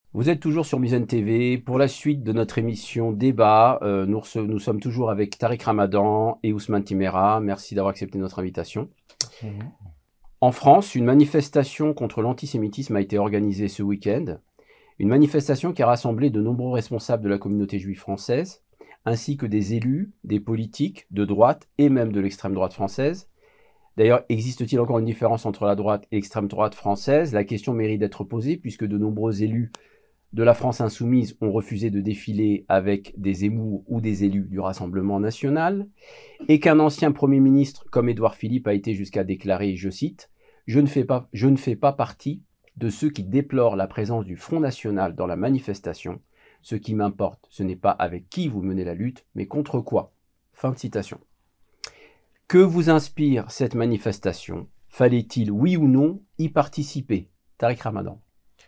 Vous êtes toujours sur Mizzen TV. Pour la suite de notre émission Débat, nous sommes toujours avec Tariq Ramadan et Ousmane Timéra. Merci d'avoir accepté notre invitation. Mhm. En France, une manifestation contre l'antisémitisme a été organisée ce week-end. Une manifestation qui a rassemblé de nombreux responsables de la communauté juive française, ainsi que des élus, des politiques de droite et même de l'extrême droite française. D'ailleurs, existe-t-il encore une différence entre la droite et l'extrême droite française? La question mérite d'être posée puisque de nombreux élus de la France insoumise ont refusé de défiler avec des Zemmour ou des élus du Rassemblement national, et qu'un ancien Premier ministre comme Édouard Philippe a été jusqu'à déclarer, je cite, « Je ne fais pas partie de ceux qui déplorent la présence du Front National dans la manifestation. Ce qui m'importe, ce n'est pas avec qui vous menez la lutte, mais contre quoi ?» Fin de citation. Que vous inspire cette manifestation? Fallait-il, oui ou non, y participer? Tariq Ramadan.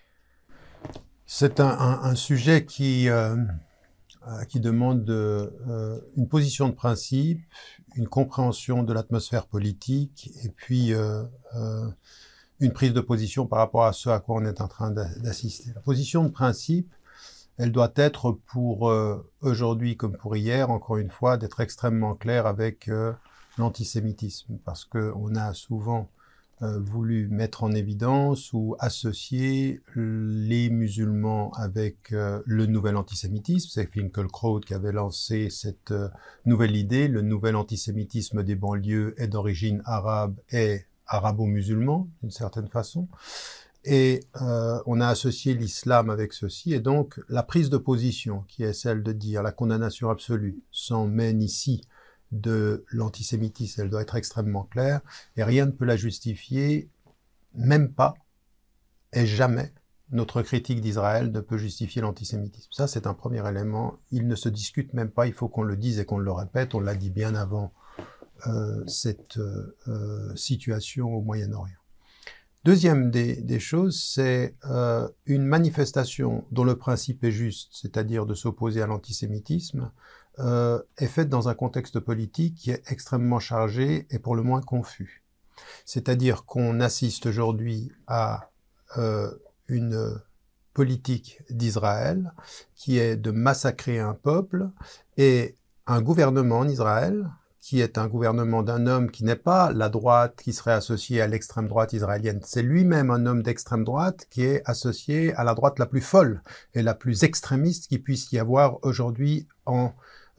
C'est un sujet qui demande une position de principe, une compréhension de l'atmosphère politique et puis une prise de position par rapport à ce à quoi on est en train d'assister. La position de principe, elle doit être pour aujourd'hui comme pour hier, encore une fois, d'être extrêmement claire avec l'antisémitisme, parce qu'on a souvent voulu mettre en évidence ou associer les musulmans avec le nouvel antisémitisme. C'est Finkielkraut qui avait lancé cette nouvelle idée. Le nouvel antisémitisme des banlieues est d'origine arabe et arabo-musulman, d'une certaine façon. Et on a associé l'islam avec ceci. Et donc, la prise de position, qui est celle de dire la condamnation absolue, s'en mène ici de l'antisémitisme, elle doit être extrêmement claire, et rien ne peut la justifier, même pas, et jamais, notre critique d'Israël ne peut justifier l'antisémitisme. Ça, c'est un premier élément, il ne se discute même pas, il faut qu'on le dise et qu'on le répète, on l'a dit bien avant cette situation au Moyen-Orient. Deuxième des choses, c'est une manifestation dont le principe est juste, c'est-à-dire de s'opposer à l'antisémitisme, est faite dans un contexte politique qui est extrêmement chargé et pour le moins confus. C'est-à-dire qu'on assiste aujourd'hui à une politique d'Israël qui est de massacrer un peuple et un gouvernement en Israël qui est un gouvernement d'un homme qui n'est pas la droite qui serait associée à l'extrême droite israélienne. C'est lui-même un homme d'extrême droite qui est associé à la droite la plus folle et la plus extrémiste qu'il puisse y avoir aujourd'hui en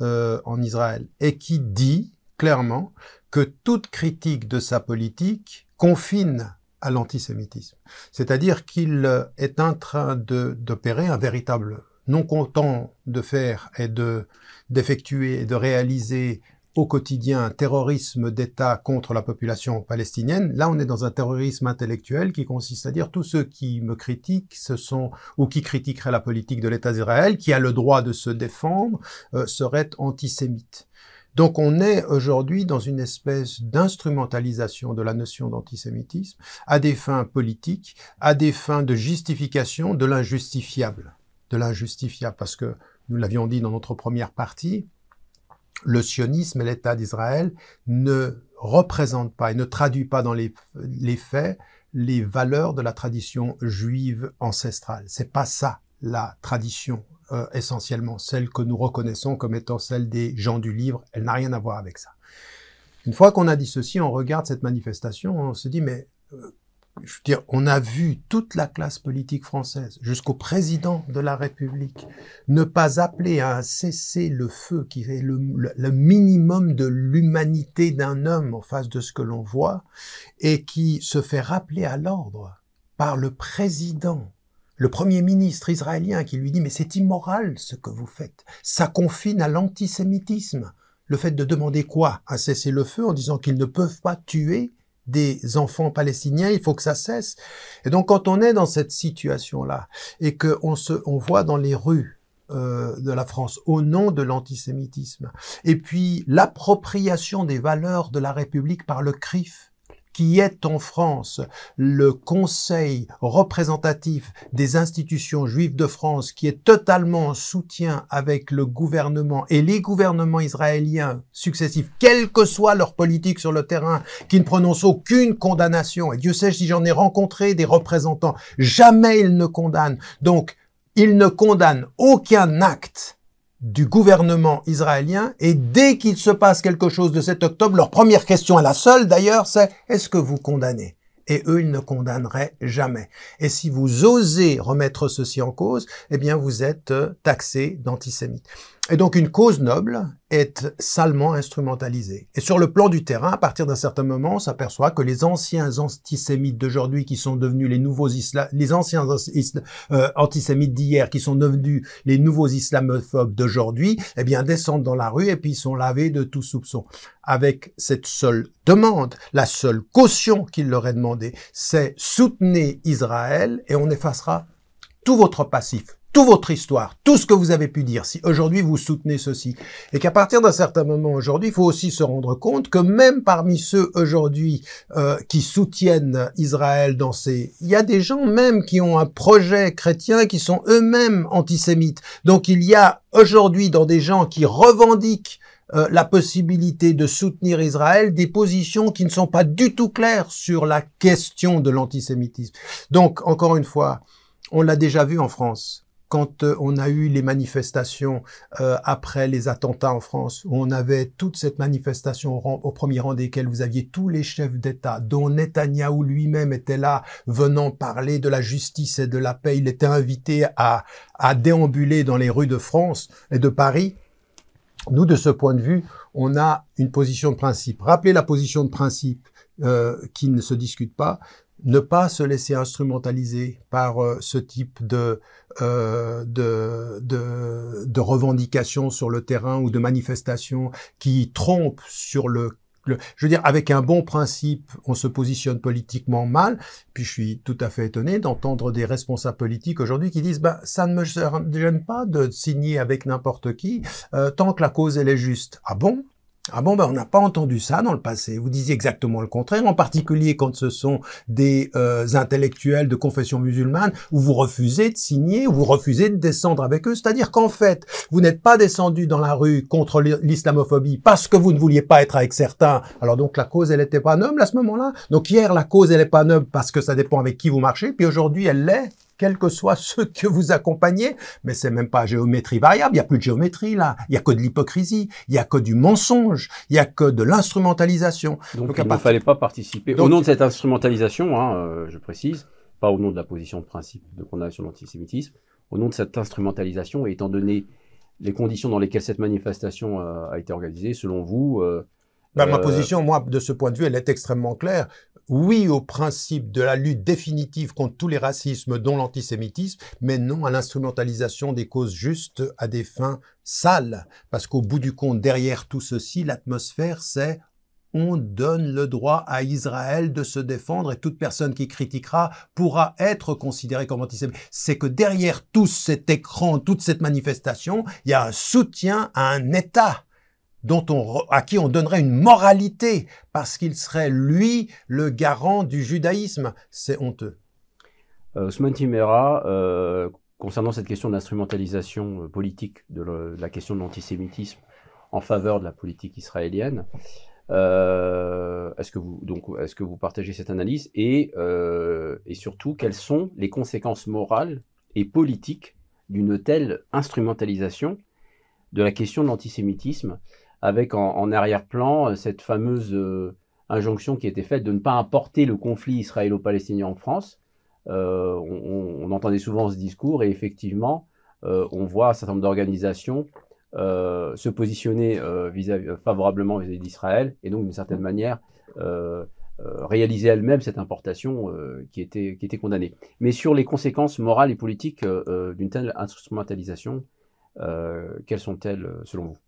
Israël, et qui dit clairement que toute critique de sa politique confine à l'antisémitisme. C'est-à-dire qu'il est en train d'opérer un véritable, non content de faire et d'effectuer et de réaliser au quotidien un terrorisme d'État contre la population palestinienne. Là, on est dans un terrorisme intellectuel qui consiste à dire tous ceux qui me critiquent, ou qui critiqueraient la politique de l'État d'Israël, qui a le droit de se défendre, seraient antisémites. Donc on est aujourd'hui dans une espèce d'instrumentalisation de la notion d'antisémitisme à des fins politiques, à des fins de justification de l'injustifiable. De l'injustifiable, parce que nous l'avions dit dans notre première partie, le sionisme et l'État d'Israël ne représentent pas et ne traduit pas dans les faits les valeurs de la tradition juive ancestrale. C'est pas ça la tradition essentiellement, celle que nous reconnaissons comme étant celle des gens du livre. Elle n'a rien à voir avec ça. Une fois qu'on a dit ceci, on regarde cette manifestation, on se dit mais je veux dire, on a vu toute la classe politique française, jusqu'au président de la République, ne pas appeler à un cessez-le-feu qui est le minimum de l'humanité d'un homme en face de ce que l'on voit, et qui se fait rappeler à l'ordre par le président, le premier ministre israélien, qui lui dit « Mais c'est immoral ce que vous faites, ça confine à l'antisémitisme. » Le fait de demander quoi? Un cessez-le-feu en disant qu'ils ne peuvent pas tuer des enfants palestiniens, il faut que ça cesse. Et donc, quand on est dans cette situation-là, et on voit dans les rues de la France, au nom de l'antisémitisme, et puis l'appropriation des valeurs de la République par le CRIF, qui est en France le conseil représentatif des institutions juives de France, qui est totalement en soutien avec le gouvernement et les gouvernements israéliens successifs, quelle que soit leur politique sur le terrain, qui ne prononcent aucune condamnation. Et Dieu sait si j'en ai rencontré des représentants, jamais ils ne condamnent. Donc, ils ne condamnent aucun acte du gouvernement israélien, et dès qu'il se passe quelque chose de 7 octobre, leur première question, et la seule d'ailleurs, c'est « Est-ce que vous condamnez ?» Et eux, ils ne condamneraient jamais. Et si vous osez remettre ceci en cause, eh bien, vous êtes taxé d'antisémite. Et donc, une cause noble est salement instrumentalisée. Et sur le plan du terrain, à partir d'un certain moment, on s'aperçoit que les anciens antisémites d'aujourd'hui, qui sont devenus les anciens antisémites d'hier, qui sont devenus les nouveaux islamophobes d'aujourd'hui, eh bien, descendent dans la rue et puis ils sont lavés de tout soupçon. Avec cette seule demande, la seule caution qu'il leur est demandée, c'est soutenez Israël et on effacera tout votre passif, toute votre histoire, tout ce que vous avez pu dire, si aujourd'hui vous soutenez ceci. Et qu'à partir d'un certain moment aujourd'hui, il faut aussi se rendre compte que même parmi ceux aujourd'hui qui soutiennent Israël il y a des gens même qui ont un projet chrétien qui sont eux-mêmes antisémites. Donc il y a aujourd'hui dans des gens qui revendiquent la possibilité de soutenir Israël, des positions qui ne sont pas du tout claires sur la question de l'antisémitisme. Donc, encore une fois, on l'a déjà vu en France, quand on a eu les manifestations après les attentats en France, où on avait toute cette manifestation au premier rang desquelles vous aviez tous les chefs d'État, dont Netanyahou lui-même était là, venant parler de la justice et de la paix. Il était invité à déambuler dans les rues de France et de Paris. Nous, de ce point de vue, on a une position de principe. Rappelez la position de principe qui ne se discute pas. Ne pas se laisser instrumentaliser par ce type de revendications sur le terrain ou de manifestations qui trompent sur je veux dire, avec un bon principe, on se positionne politiquement mal. Puis je suis tout à fait étonné d'entendre des responsables politiques aujourd'hui qui disent ça ne me gêne pas de signer avec n'importe qui tant que la cause elle est juste. Ah bon? Ah bon, on n'a pas entendu ça dans le passé. Vous disiez exactement le contraire, en particulier quand ce sont des intellectuels de confession musulmane où vous refusez de signer, où vous refusez de descendre avec eux. C'est-à-dire qu'en fait, vous n'êtes pas descendu dans la rue contre l'islamophobie parce que vous ne vouliez pas être avec certains. Alors donc la cause, elle n'était pas noble à ce moment-là. Donc hier, la cause, elle n'est pas noble parce que ça dépend avec qui vous marchez. Puis aujourd'hui, elle l'est, quels que soient ceux que vous accompagnez, mais c'est même pas géométrie variable, il n'y a plus de géométrie là, il n'y a que de l'hypocrisie, il n'y a que du mensonge, il n'y a que de l'instrumentalisation. Donc il ne fallait pas participer. Au nom de cette instrumentalisation, je précise, pas au nom de la position de principe de condamnation de l'antisémitisme, au nom de cette instrumentalisation, et étant donné les conditions dans lesquelles cette manifestation a été organisée, selon vous... ma position, moi, de ce point de vue, elle est extrêmement claire. Oui au principe de la lutte définitive contre tous les racismes, dont l'antisémitisme, mais non à l'instrumentalisation des causes justes à des fins sales. Parce qu'au bout du compte, derrière tout ceci, l'atmosphère, c'est on donne le droit à Israël de se défendre et toute personne qui critiquera pourra être considérée comme antisémite. C'est que derrière tout cet écran, toute cette manifestation, il y a un soutien à un État à qui on donnerait une moralité, parce qu'il serait, lui, le garant du judaïsme. C'est honteux. Ousmane Timéra, concernant cette question de l'instrumentalisation politique de la question de l'antisémitisme en faveur de la politique israélienne, est-ce que vous partagez cette analyse et surtout, quelles sont les conséquences morales et politiques d'une telle instrumentalisation de la question de l'antisémitisme, avec en arrière-plan cette fameuse injonction qui était faite de ne pas importer le conflit israélo-palestinien en France. On entendait souvent ce discours et effectivement, on voit un certain nombre d'organisations se positionner favorablement vis-à-vis d'Israël et donc d'une certaine manière réaliser elles-mêmes cette importation qui était condamnée. Mais sur les conséquences morales et politiques d'une telle instrumentalisation, quelles sont-elles selon vous?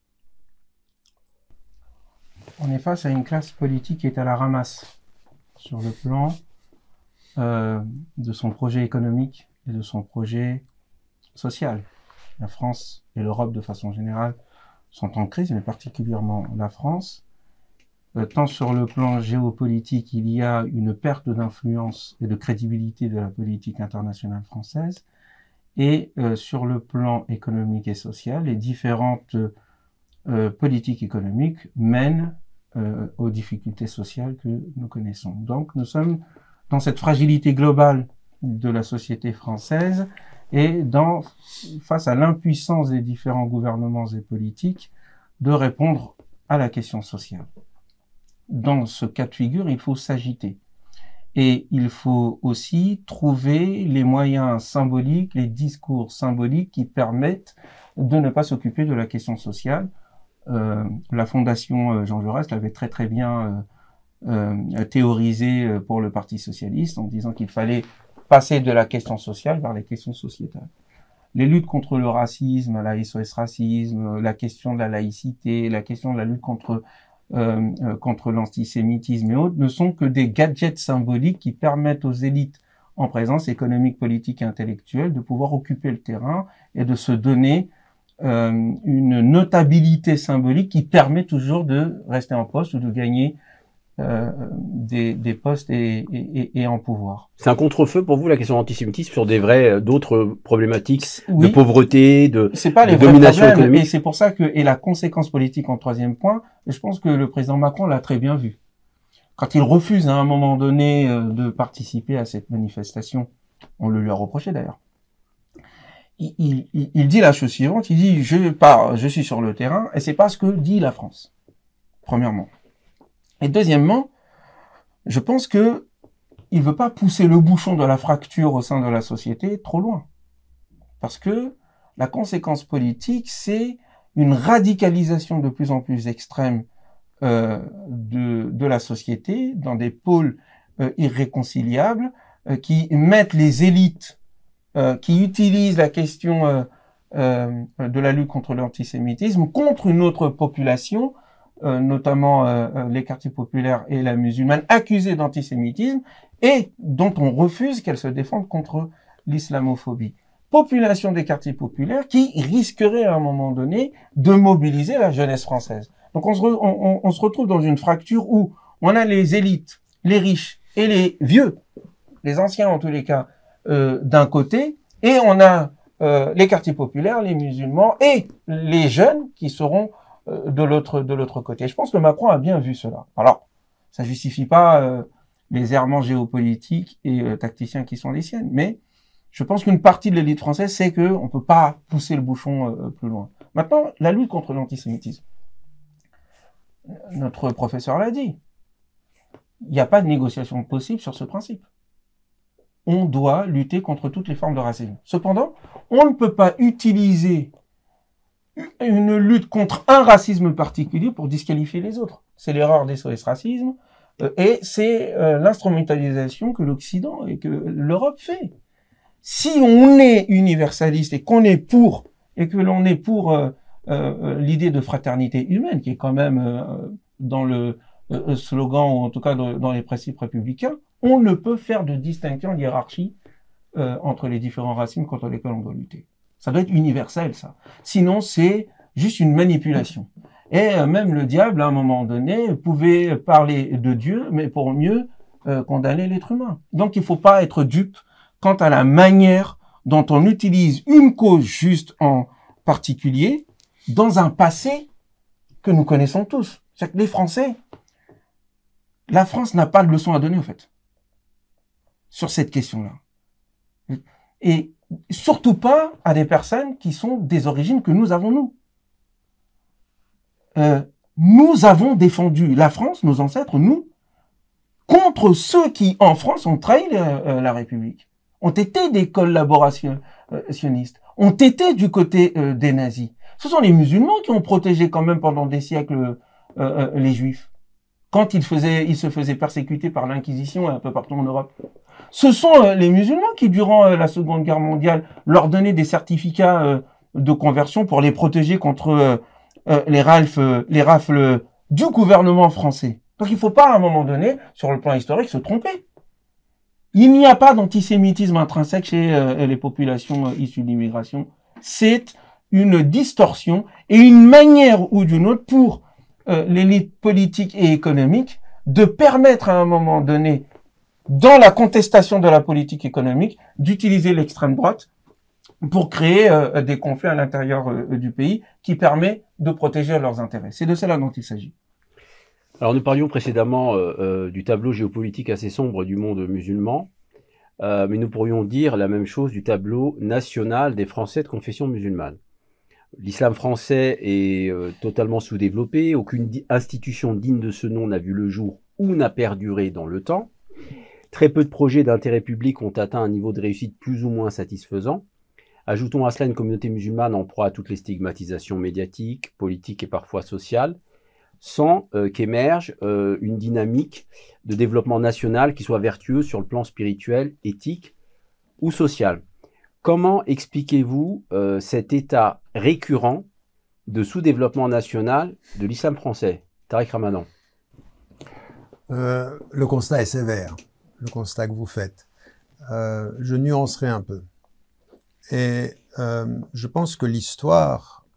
On est face à une classe politique qui est à la ramasse sur le plan de son projet économique et de son projet social. La France et l'Europe de façon générale sont en crise, mais particulièrement la France. Tant sur le plan géopolitique, il y a une perte d'influence et de crédibilité de la politique internationale française, et sur le plan économique et social, les différentes politiques économiques mènent aux difficultés sociales que nous connaissons. Donc nous sommes dans cette fragilité globale de la société française et face à l'impuissance des différents gouvernements et politiques de répondre à la question sociale. Dans ce cas de figure, il faut s'agiter. Et il faut aussi trouver les moyens symboliques, les discours symboliques qui permettent de ne pas s'occuper de la question sociale. La Fondation Jean Jaurès l'avait très très bien théorisé pour le Parti socialiste en disant qu'il fallait passer de la question sociale vers les questions sociétales. Les luttes contre le racisme, la SOS racisme, la question de la laïcité, la question de la lutte contre l'antisémitisme et autres ne sont que des gadgets symboliques qui permettent aux élites en présence économique, politique et intellectuelle de pouvoir occuper le terrain et de se donner une notabilité symbolique qui permet toujours de rester en poste ou de gagner des postes et en pouvoir. C'est un contre-feu pour vous, la question de l'antisémitisme, sur d'autres problématiques oui, de pauvreté, de domination économique. Et c'est pour ça et la conséquence politique en troisième point, je pense que le président Macron l'a très bien vu. Quand il refuse à un moment donné de participer à cette manifestation, on le lui a reproché d'ailleurs. Il dit la chose suivante, il dit je suis sur le terrain et c'est pas ce que dit la France. Premièrement. Et deuxièmement, je pense que il veut pas pousser le bouchon de la fracture au sein de la société trop loin. Parce que la conséquence politique, c'est une radicalisation de plus en plus extrême de la société dans des pôles irréconciliables qui mettent les élites qui utilisent la question de la lutte contre l'antisémitisme contre une autre population, notamment les quartiers populaires et la musulmane, accusée d'antisémitisme et dont on refuse qu'elle se défende contre l'islamophobie. Population des quartiers populaires qui risquerait à un moment donné de mobiliser la jeunesse française. Donc on se retrouve dans une fracture où on a les élites, les riches et les vieux, les anciens en tous les cas, d'un côté, et on a les quartiers populaires, les musulmans et les jeunes qui seront de l'autre côté. Je pense que Macron a bien vu cela. Alors, ça justifie pas les errements géopolitiques et tacticiens qui sont les siennes, mais je pense qu'une partie de l'élite française sait que on peut pas pousser le bouchon plus loin. Maintenant, la lutte contre l'antisémitisme. Notre professeur l'a dit. Il n'y a pas de négociation possible sur ce principe. On doit lutter contre toutes les formes de racisme. Cependant, on ne peut pas utiliser une lutte contre un racisme particulier pour disqualifier les autres. C'est l'erreur des SOS racisme et c'est l'instrumentalisation que l'Occident et que l'Europe fait. Si on est universaliste et qu'on est pour et que l'on est pour l'idée de fraternité humaine qui est quand même dans le slogan ou en tout cas dans les principes républicains, on ne peut faire de distinction, de hiérarchie entre les différents racismes contre lesquels on doit lutter. Ça doit être universel, ça. Sinon, c'est juste une manipulation. Et même le diable, à un moment donné, pouvait parler de Dieu, mais pour mieux condamner l'être humain. Donc, il ne faut pas être dupe quant à la manière dont on utilise une cause juste en particulier dans un passé que nous connaissons tous. C'est que les Français, la France n'a pas de leçon à donner, en fait, sur cette question-là. Et surtout pas à des personnes qui sont des origines que nous avons, nous. Nous avons défendu la France, nos ancêtres, nous, contre ceux qui, en France, ont trahi la République, ont été des collaborationnistes, ont été du côté des nazis. Ce sont les musulmans qui ont protégé quand même pendant des siècles les juifs, quand ils se faisaient persécuter par l'Inquisition un peu partout en Europe. Ce sont les musulmans qui, durant la Seconde Guerre mondiale, leur donnaient des certificats de conversion pour les protéger contre les rafles du gouvernement français. Donc il ne faut pas, à un moment donné, sur le plan historique, se tromper. Il n'y a pas d'antisémitisme intrinsèque chez les populations issues de l'immigration. C'est une distorsion et une manière ou d'une autre pour l'élite politique et économique de permettre à un moment donné, dans la contestation de la politique économique, d'utiliser l'extrême droite pour créer des conflits à l'intérieur du pays qui permet de protéger leurs intérêts. C'est de cela dont il s'agit. Alors nous parlions précédemment du tableau géopolitique assez sombre du monde musulman. mais nous pourrions dire la même chose du tableau national des Français de confession musulmane. L'islam français est totalement sous-développé, aucune institution digne de ce nom n'a vu le jour ou n'a perduré dans le temps. Très peu de projets d'intérêt public ont atteint un niveau de réussite plus ou moins satisfaisant. Ajoutons à cela une communauté musulmane en proie à toutes les stigmatisations médiatiques, politiques et parfois sociales, sans qu'émerge une dynamique de développement national qui soit vertueuse sur le plan spirituel, éthique ou social. Comment expliquez-vous cet état récurrent de sous-développement national de l'islam français? Tariq Ramadan. Le constat est sévère, le constat que vous faites. Je nuancerai un peu. Et je pense que l'histoire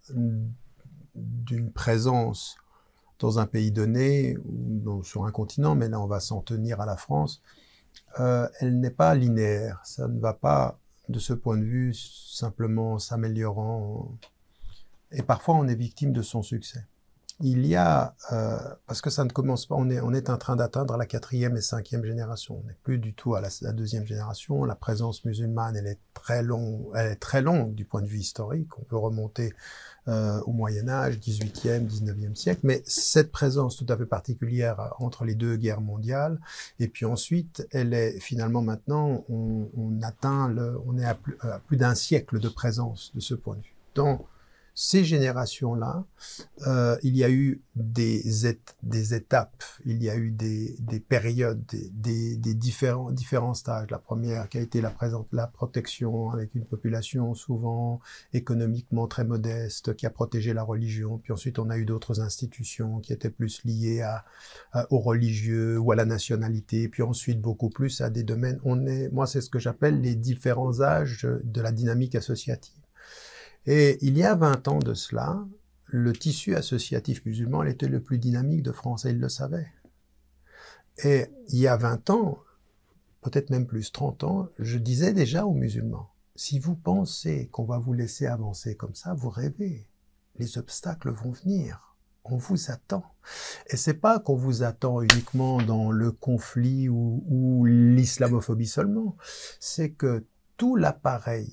d'une présence dans un pays donné, ou sur un continent, mais là on va s'en tenir à la France, elle n'est pas linéaire. Ça ne va pas, de ce point de vue, simplement s'améliorant. Et parfois on est victime de son succès. Il y a, parce que ça ne commence pas, on est en train d'atteindre la 4e et 5e génération. On n'est plus du tout à la 2e génération. La présence musulmane, elle est très longue du point de vue historique. On peut remonter au Moyen-Âge, 18e, 19e siècle. Mais cette présence tout à fait particulière entre les deux guerres mondiales, et puis ensuite, elle est finalement maintenant, on est à plus d'un siècle de présence de ce point de vue. Dans ces générations-là, il y a eu des étapes, il y a eu des périodes, des différents stages. La première qui a été la protection avec une population souvent économiquement très modeste, qui a protégé la religion. Puis ensuite, on a eu d'autres institutions qui étaient plus liées aux religieux ou à la nationalité. Puis ensuite, beaucoup plus à des domaines. Moi, c'est ce que j'appelle les différents âges de la dynamique associative. Et il y a 20 ans de cela, le tissu associatif musulman était le plus dynamique de France, et il le savait. Et il y a 20 ans, peut-être même plus, 30 ans, je disais déjà aux musulmans, si vous pensez qu'on va vous laisser avancer comme ça, vous rêvez. Les obstacles vont venir. On vous attend. Et c'est pas qu'on vous attend uniquement dans le conflit ou l'islamophobie seulement. C'est que tout l'appareil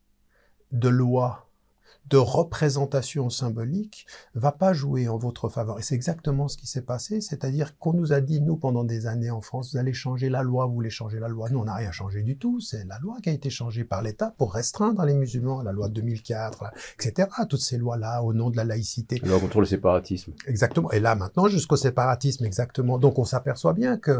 de loi, de représentation symbolique, va pas jouer en votre faveur. Et c'est exactement ce qui s'est passé, c'est-à-dire qu'on nous a dit, nous, pendant des années en France, vous allez changer la loi, vous voulez changer la loi. Nous, on n'a rien changé du tout. C'est la loi qui a été changée par l'État pour restreindre les musulmans, la loi de 2004, etc. Toutes ces lois-là, au nom de la laïcité. La loi contre le séparatisme. Exactement. Et là, maintenant, jusqu'au séparatisme, exactement. Donc, on s'aperçoit bien que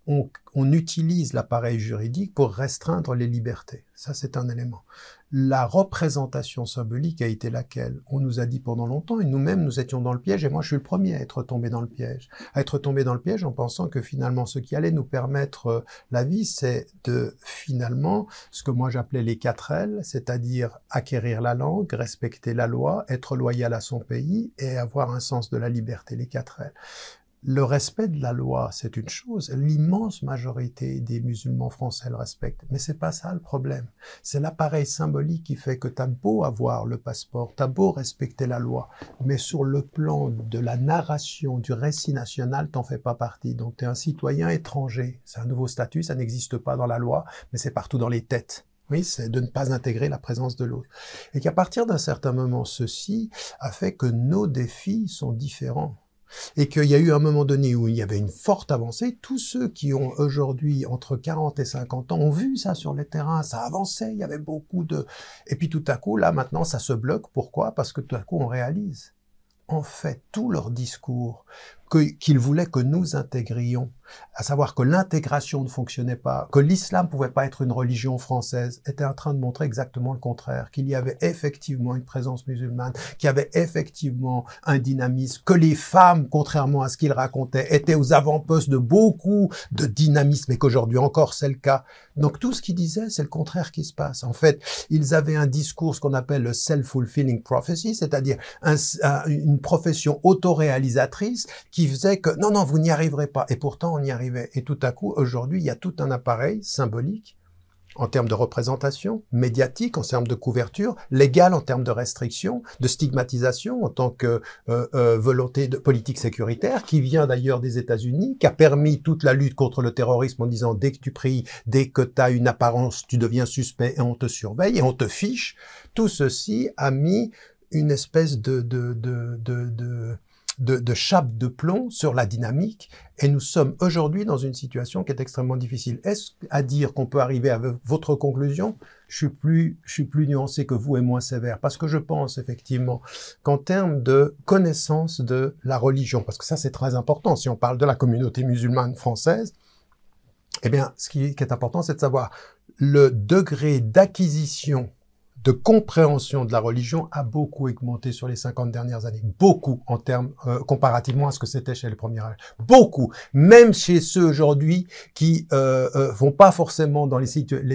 on utilise l'appareil juridique pour restreindre les libertés. Ça, c'est un élément. La représentation symbolique a été laquelle? On nous a dit pendant longtemps, et nous-mêmes, nous étions dans le piège, et moi, je suis le premier à être tombé dans le piège. À être tombé dans le piège en pensant que finalement, ce qui allait nous permettre la vie, c'est de, finalement, ce que moi j'appelais les 4 L, c'est-à-dire acquérir la langue, respecter la loi, être loyal à son pays, et avoir un sens de la liberté, les 4 L. Le respect de la loi, c'est une chose. L'immense majorité des musulmans français le respectent. Mais c'est pas ça le problème. C'est l'appareil symbolique qui fait que t'as beau avoir le passeport, t'as beau respecter la loi, mais sur le plan de la narration, du récit national, t'en fais pas partie. Donc t'es un citoyen étranger. C'est un nouveau statut, ça n'existe pas dans la loi, mais c'est partout dans les têtes. Oui, c'est de ne pas intégrer la présence de l'autre. Et qu'à partir d'un certain moment, ceci a fait que nos défis sont différents. Et qu'il y a eu un moment donné où il y avait une forte avancée. Tous ceux qui ont aujourd'hui entre 40 et 50 ans ont vu ça sur le terrain, ça avançait, il y avait beaucoup de... Et puis tout à coup, là maintenant, ça se bloque. Pourquoi? Parce que tout à coup, on réalise, en fait, tout leur discours qu'ils voulaient que nous intégrions, à savoir que l'intégration ne fonctionnait pas, que l'islam pouvait pas être une religion française, était en train de montrer exactement le contraire, qu'il y avait effectivement une présence musulmane, qu'il y avait effectivement un dynamisme, que les femmes, contrairement à ce qu'ils racontaient, étaient aux avant-postes de beaucoup de dynamisme, et qu'aujourd'hui encore c'est le cas. Donc tout ce qu'ils disaient, c'est le contraire qui se passe. En fait, ils avaient un discours, ce qu'on appelle le self-fulfilling prophecy, c'est-à-dire une profession autoréalisatrice qui faisait que non, vous n'y arriverez pas. Et pourtant, on y arrivait. Et tout à coup, aujourd'hui, il y a tout un appareil symbolique en termes de représentation, médiatique en termes de couverture, légale en termes de restriction, de stigmatisation en tant que volonté de politique sécuritaire, qui vient d'ailleurs des États-Unis, qui a permis toute la lutte contre le terrorisme en disant dès que tu pries, dès que tu as une apparence, tu deviens suspect et on te surveille et on te fiche. Tout ceci a mis une espèce de chape de plomb sur la dynamique et nous sommes aujourd'hui dans une situation qui est extrêmement difficile. Est-ce à dire qu'on peut arriver à votre conclusion? Je suis plus nuancé que vous et moins sévère parce que je pense effectivement qu'en termes de connaissance de la religion, parce que ça c'est très important si on parle de la communauté musulmane française, eh bien ce qui est important c'est de savoir le degré d'acquisition de compréhension de la religion a beaucoup augmenté sur les 50 dernières années. Beaucoup en termes, comparativement à ce que c'était chez les premiers âges. Beaucoup. Même chez ceux aujourd'hui qui vont pas forcément dans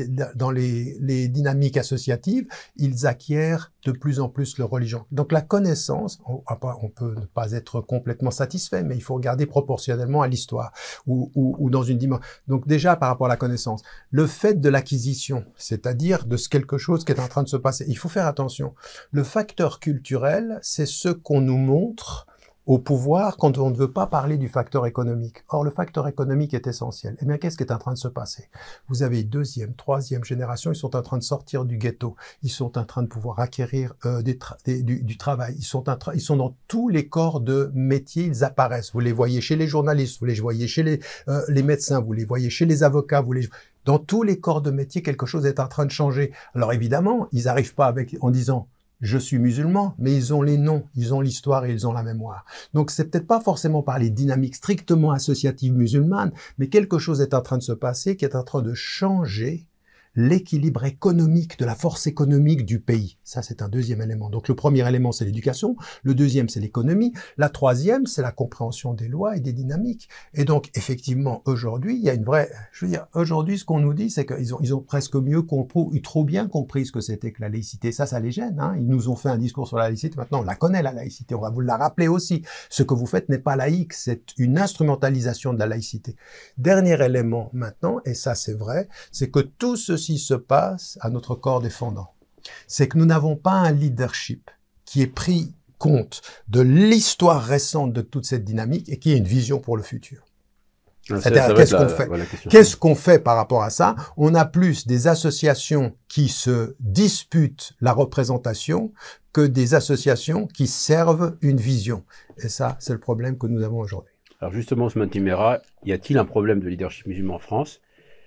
les dynamiques associatives, ils acquièrent de plus en plus leur religion. Donc la connaissance, on peut ne pas être complètement satisfait, mais il faut regarder proportionnellement à l'histoire ou dans une dimension. Donc déjà par rapport à la connaissance, le fait de l'acquisition, c'est-à-dire de quelque chose qui est en train de se passer, il faut faire attention. Le facteur culturel, c'est ce qu'on nous montre au pouvoir quand on ne veut pas parler du facteur économique. Or, le facteur économique est essentiel. Eh bien, qu'est-ce qui est en train de se passer? Vous avez deuxième, troisième génération, ils sont en train de sortir du ghetto. Ils sont en train de pouvoir acquérir du travail. Ils sont dans tous les corps de métiers, ils apparaissent. Vous les voyez chez les journalistes, vous les voyez chez les médecins, vous les voyez chez les avocats, dans tous les corps de métier, quelque chose est en train de changer. Alors évidemment, ils n'arrivent pas en disant je suis musulman, mais ils ont les noms, ils ont l'histoire et ils ont la mémoire. Donc c'est peut-être pas forcément par les dynamiques strictement associatives musulmanes, mais quelque chose est en train de se passer qui est en train de changer l'équilibre économique, de la force économique du pays. Ça, c'est un deuxième élément. Donc le premier élément, c'est l'éducation. Le deuxième, c'est l'économie. La troisième, c'est la compréhension des lois et des dynamiques. Et donc, effectivement, aujourd'hui, il y a une vraie... Je veux dire, aujourd'hui, ce qu'on nous dit, c'est qu'ils ont presque mieux compris, trop bien compris ce que c'était que la laïcité. Ça les gêne. Hein. Ils nous ont fait un discours sur la laïcité. Maintenant, on la connaît, la laïcité. On va vous la rappeler aussi. Ce que vous faites n'est pas laïque. C'est une instrumentalisation de la laïcité. Dernier élément maintenant, et ça, c'est vrai, c'est que tout ceci se passe à notre corps défendant. C'est que nous n'avons pas un leadership qui ait pris compte de l'histoire récente de toute cette dynamique et qui ait une vision pour le futur. C'est-à-dire, qu'est-ce qu'on fait? Qu'est-ce qu'on fait par rapport à ça? On a plus des associations qui se disputent la représentation que des associations qui servent une vision. Et ça, c'est le problème que nous avons aujourd'hui. Alors justement, Ousmane Timéra, y a-t-il un problème de leadership musulman en France?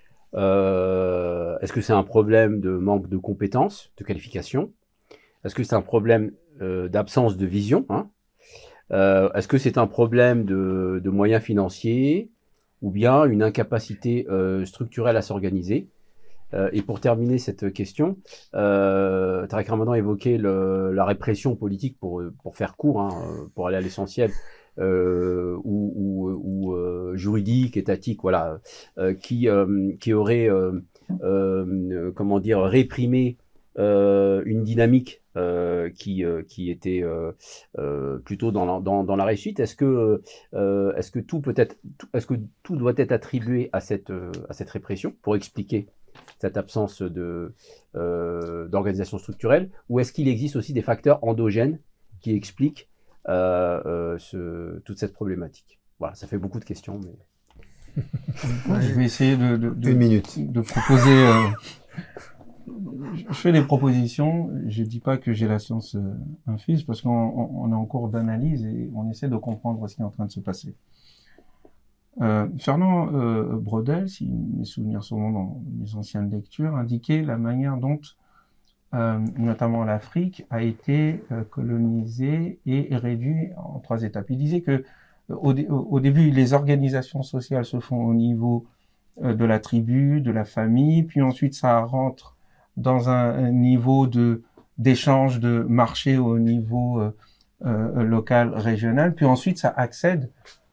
Est-ce que c'est un problème de manque de compétences, de qualification? Est-ce que c'est un problème d'absence de vision, hein? Est-ce que c'est un problème de moyens financiers ou bien une incapacité structurelle à s'organiser? Et pour terminer cette question, Tariq Ramadan évoquait la répression politique pour faire court, hein, pour aller à l'essentiel. Ou juridique, étatique, voilà, qui aurait, comment dire, réprimé une dynamique qui était plutôt dans la réussite. Est-ce que tout doit être attribué à cette répression pour expliquer cette absence d'organisation structurelle, ou est-ce qu'il existe aussi des facteurs endogènes qui expliquent toute cette problématique? Voilà, ça fait beaucoup de questions, mais... Je vais essayer une minute. de proposer... je fais des propositions, je dis pas que j'ai la science infuse, parce qu'on est en cours d'analyse et on essaie de comprendre ce qui est en train de se passer. Fernand Braudel, si mes souvenirs sont bons dans mes anciennes lectures, indiquait la manière dont notamment l'Afrique a été colonisée et réduite en 3 étapes. Il disait que au début, les organisations sociales se font au niveau de la tribu, de la famille, puis ensuite ça rentre dans un niveau d'échange de marché au niveau local, régional, puis ensuite ça accède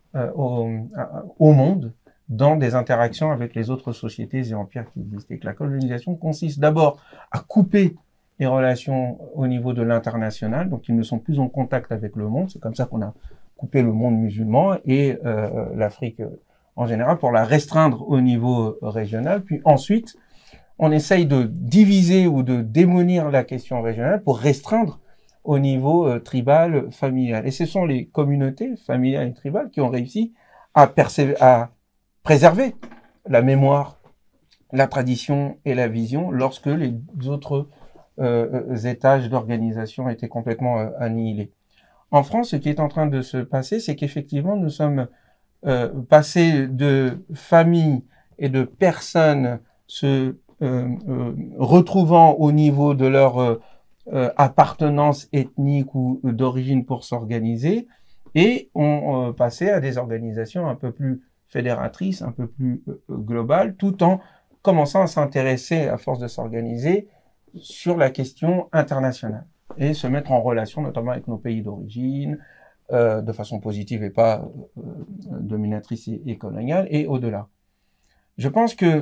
au monde dans des interactions avec les autres sociétés et empires qui existent. Et que la colonisation consiste d'abord à couper les relations au niveau de l'international, donc ils ne sont plus en contact avec le monde. C'est comme ça qu'on a coupé le monde musulman et l'Afrique en général pour la restreindre au niveau régional. Puis ensuite, on essaye de diviser ou de démolir la question régionale pour restreindre au niveau tribal, familial. Et ce sont les communautés familiales et tribales qui ont réussi à préserver la mémoire, la tradition et la vision lorsque les autres étages d'organisation étaient complètement annihilés. En France, ce qui est en train de se passer, c'est qu'effectivement, nous sommes passés de familles et de personnes se retrouvant au niveau de leur appartenance ethnique ou d'origine pour s'organiser, et ont passé à des organisations un peu plus fédératrices, un peu plus globales, tout en commençant à s'intéresser, à force de s'organiser, sur la question internationale et se mettre en relation notamment avec nos pays d'origine, de façon positive et pas dominatrice et coloniale, et au-delà. Je pense que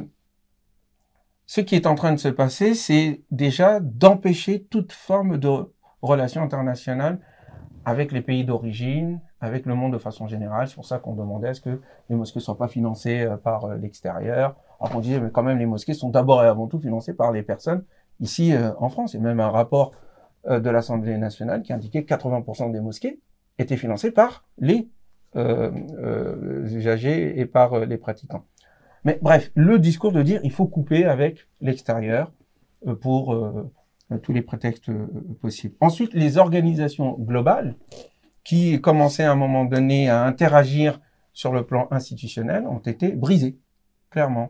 ce qui est en train de se passer, c'est déjà d'empêcher toute forme de relation internationale avec les pays d'origine, avec le monde de façon générale. C'est pour ça qu'on demandait à ce que les mosquées ne soient pas financées par l'extérieur. Alors qu'on disait, mais quand même, les mosquées sont d'abord et avant tout financées par les personnes ici en France. Il y a même un rapport de l'Assemblée nationale qui indiquait que 80% des mosquées étaient financées par les usagers et par les pratiquants. Mais bref, le discours de dire il faut couper avec l'extérieur pour tous les prétextes possibles. Ensuite, les organisations globales qui commençaient à un moment donné à interagir sur le plan institutionnel ont été brisées, clairement.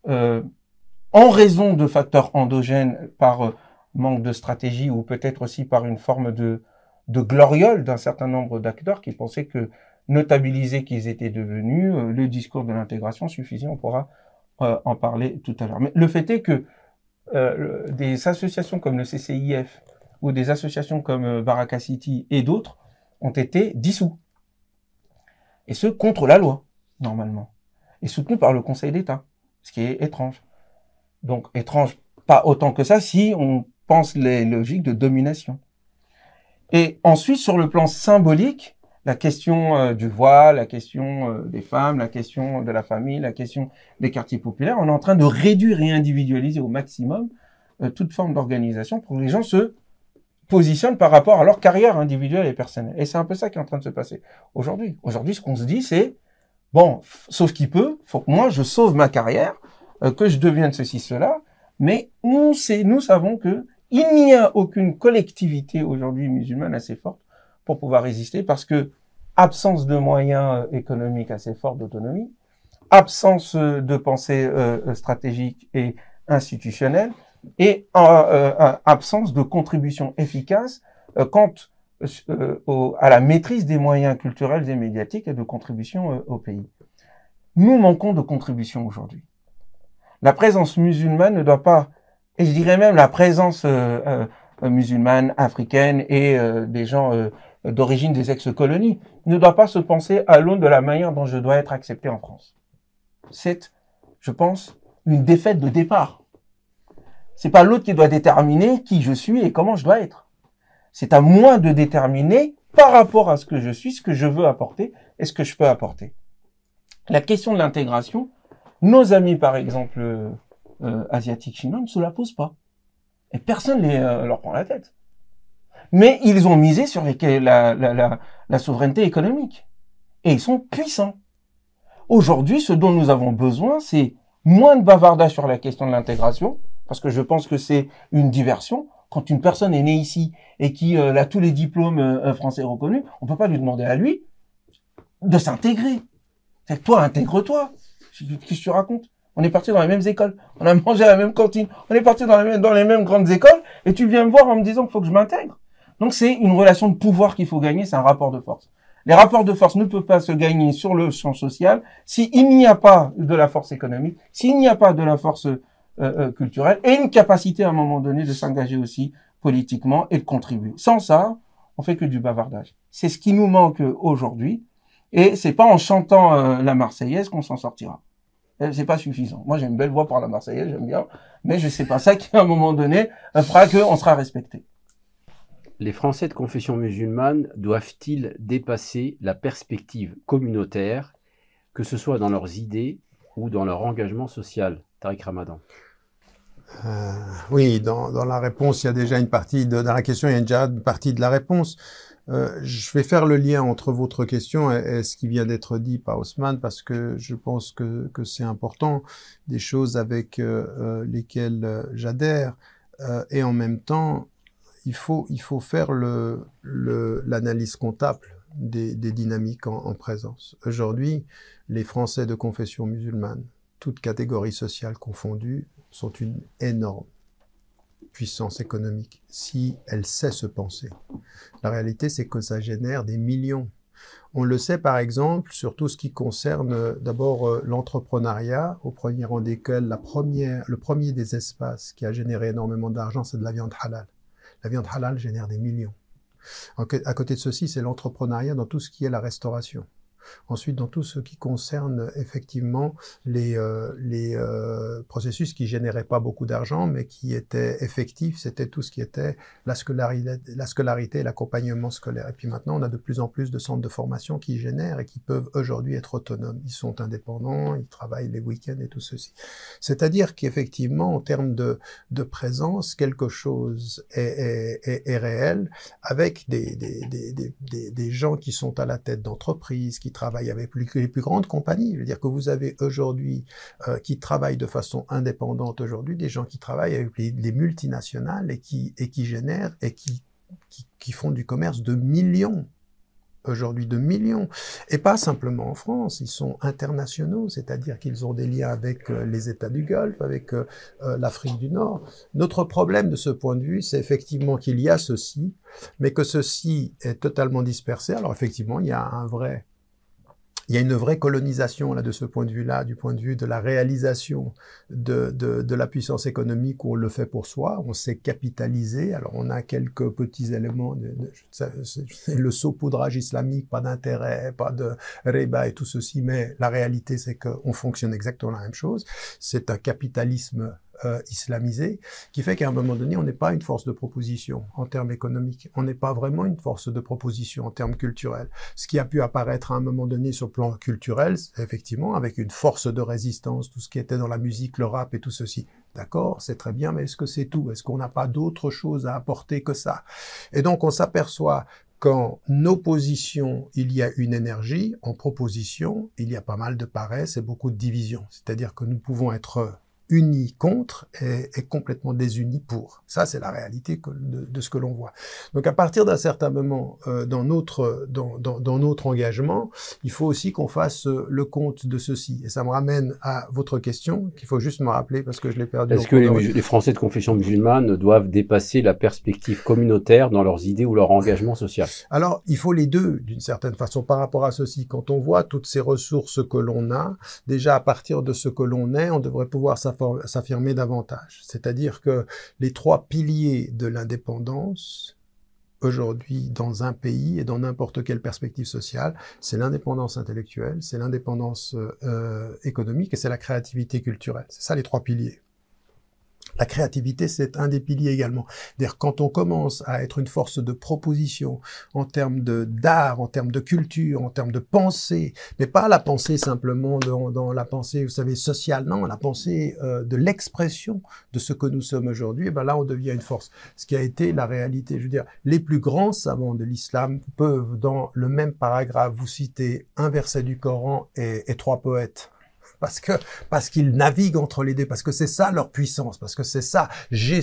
En raison de facteurs endogènes, par manque de stratégie ou peut-être aussi par une forme de gloriole d'un certain nombre d'acteurs qui pensaient que notabilisés qu'ils étaient devenus, le discours de l'intégration suffisait, on pourra en parler tout à l'heure. Mais le fait est que des associations comme le CCIF ou des associations comme Baraka City et d'autres ont été dissous. Et ce, contre la loi, normalement. Et soutenus par le Conseil d'État, ce qui est étrange. Donc, étrange, pas autant que ça, si on pense les logiques de domination. Et ensuite, sur le plan symbolique, la question du voile, la question des femmes, la question de la famille, la question des quartiers populaires, on est en train de réduire et individualiser au maximum toute forme d'organisation pour que les gens se positionnent par rapport à leur carrière individuelle et personnelle. Et c'est un peu ça qui est en train de se passer aujourd'hui. Aujourd'hui, ce qu'on se dit, c'est, bon, sauf qui peut, faut que moi, je sauve ma carrière, que je devienne ceci, cela, mais nous savons que il n'y a aucune collectivité aujourd'hui musulmane assez forte pour pouvoir résister, parce que absence de moyens économiques assez forts d'autonomie, absence de pensée stratégique et institutionnelle, et absence de contribution efficace quant à la maîtrise des moyens culturels et médiatiques et de contribution au pays. Nous manquons de contribution aujourd'hui. La présence musulmane ne doit pas, et je dirais même la présence musulmane, africaine et des gens d'origine des ex-colonies, ne doit pas se penser à l'aune de la manière dont je dois être accepté en France. C'est, je pense, une défaite de départ. C'est pas l'autre qui doit déterminer qui je suis et comment je dois être. C'est à moi de déterminer, par rapport à ce que je suis, ce que je veux apporter et ce que je peux apporter. La question de l'intégration, nos amis, par exemple, asiatiques chinois, ne se la posent pas. Et personne leur prend la tête. Mais ils ont misé sur la souveraineté économique. Et ils sont puissants. Aujourd'hui, ce dont nous avons besoin, c'est moins de bavardage sur la question de l'intégration, parce que je pense que c'est une diversion. Quand une personne est née ici et qui a tous les diplômes français reconnus, on peut pas lui demander à lui de s'intégrer. C'est que toi, intègre-toi. Qu'est-ce que tu racontes? On est parti dans les mêmes écoles, on a mangé à la même cantine, on est parti dans les mêmes grandes écoles, et tu viens me voir en me disant qu'il faut que je m'intègre. Donc c'est une relation de pouvoir qu'il faut gagner, c'est un rapport de force. Les rapports de force ne peuvent pas se gagner sur le champ social s'il n'y a pas de la force économique, s'il n'y a pas de la force culturelle, et une capacité à un moment donné de s'engager aussi politiquement et de contribuer. Sans ça, on fait que du bavardage. C'est ce qui nous manque aujourd'hui, et c'est pas en chantant la Marseillaise qu'on s'en sortira. C'est pas suffisant. Moi, j'ai une belle voix par la Marseillaise, j'aime bien, mais je sais pas ça qui, à un moment donné, fera qu'on sera respecté. Les Français de confession musulmane doivent-ils dépasser la perspective communautaire, que ce soit dans leurs idées ou dans leur engagement social? Tariq Ramadan. Oui, dans la réponse, il y a déjà une partie dans la question, il y a déjà une partie de la réponse. Je vais faire le lien entre votre question et ce qui vient d'être dit par Ousmane parce que je pense que c'est important, des choses avec lesquelles j'adhère et en même temps, il faut faire l'analyse comptable des dynamiques en présence. Aujourd'hui, les Français de confession musulmane, toutes catégories sociales confondues, sont une énorme puissance économique, si elle sait se penser. La réalité, c'est que ça génère des millions. On le sait par exemple sur tout ce qui concerne d'abord l'entrepreneuriat, au premier rang desquels le premier des espaces qui a généré énormément d'argent, c'est de la viande halal. La viande halal génère des millions. À côté de ceci, c'est l'entrepreneuriat dans tout ce qui est la restauration. Ensuite, dans tout ce qui concerne effectivement les processus qui généraient pas beaucoup d'argent, mais qui étaient effectifs, c'était tout ce qui était la scolarité et l'accompagnement scolaire. Et puis maintenant, on a de plus en plus de centres de formation qui génèrent et qui peuvent aujourd'hui être autonomes. Ils sont indépendants, ils travaillent les week-ends et tout ceci. C'est-à-dire qu'effectivement, en termes de présence, quelque chose est réel avec des gens qui sont à la tête d'entreprises, qui travaillent avec les plus grandes compagnies. Je veux dire que vous avez aujourd'hui, qui travaillent de façon indépendante aujourd'hui, des gens qui travaillent avec les multinationales et qui génèrent et qui font du commerce de millions. Aujourd'hui de millions, et pas simplement en France, ils sont internationaux, c'est-à-dire qu'ils ont des liens avec les États du Golfe, avec l'Afrique du Nord. Notre problème de ce point de vue, c'est effectivement qu'il y a ceci, mais que ceci est totalement dispersé. Alors effectivement, il y a une vraie colonisation là de ce point de vue-là, du point de vue de la réalisation de la puissance économique où on le fait pour soi, on sait capitaliser. Alors on a quelques petits éléments, le saupoudrage islamique, pas d'intérêt, pas de riba et tout ceci, mais la réalité c'est qu'on fonctionne exactement la même chose. C'est un capitalisme islamisé, qui fait qu'à un moment donné, on n'est pas une force de proposition en termes économiques, on n'est pas vraiment une force de proposition en termes culturels. Ce qui a pu apparaître à un moment donné sur le plan culturel, c'est effectivement avec une force de résistance, tout ce qui était dans la musique, le rap et tout ceci. D'accord, c'est très bien, mais est-ce que c'est tout? Est-ce qu'on n'a pas d'autre chose à apporter que ça? Et donc on s'aperçoit qu'en opposition, il y a une énergie, en proposition, il y a pas mal de paresse et beaucoup de division. C'est-à-dire que nous pouvons être unis contre et complètement désunis pour. Ça, c'est la réalité de ce que l'on voit. Donc, à partir d'un certain moment dans notre engagement, il faut aussi qu'on fasse le compte de ceci. Et ça me ramène à votre question, qu'il faut juste me rappeler parce que je l'ai perdu. Est-ce que les Français de confession musulmane doivent dépasser la perspective communautaire dans leurs idées ou leur engagement social? Alors, il faut les deux, d'une certaine façon, par rapport à ceci. Quand on voit toutes ces ressources que l'on a, déjà à partir de ce que l'on est, on devrait pouvoir s'affirmer davantage. C'est-à-dire que les trois piliers de l'indépendance, aujourd'hui, dans un pays et dans n'importe quelle perspective sociale, c'est l'indépendance intellectuelle, c'est l'indépendance économique et c'est la créativité culturelle. C'est ça les trois piliers. La créativité, c'est un des piliers également. C'est-à-dire quand on commence à être une force de proposition en termes d'art, en termes de culture, en termes de pensée, mais pas la pensée simplement dans la pensée, vous savez, sociale, non, la pensée de l'expression de ce que nous sommes aujourd'hui, et ben là, on devient une force. Ce qui a été la réalité. Je veux dire, les plus grands savants de l'islam peuvent, dans le même paragraphe, vous citer un verset du Coran et trois poètes. Parce qu'ils naviguent entre les deux, parce que c'est ça leur puissance, parce que c'est ça, j'ai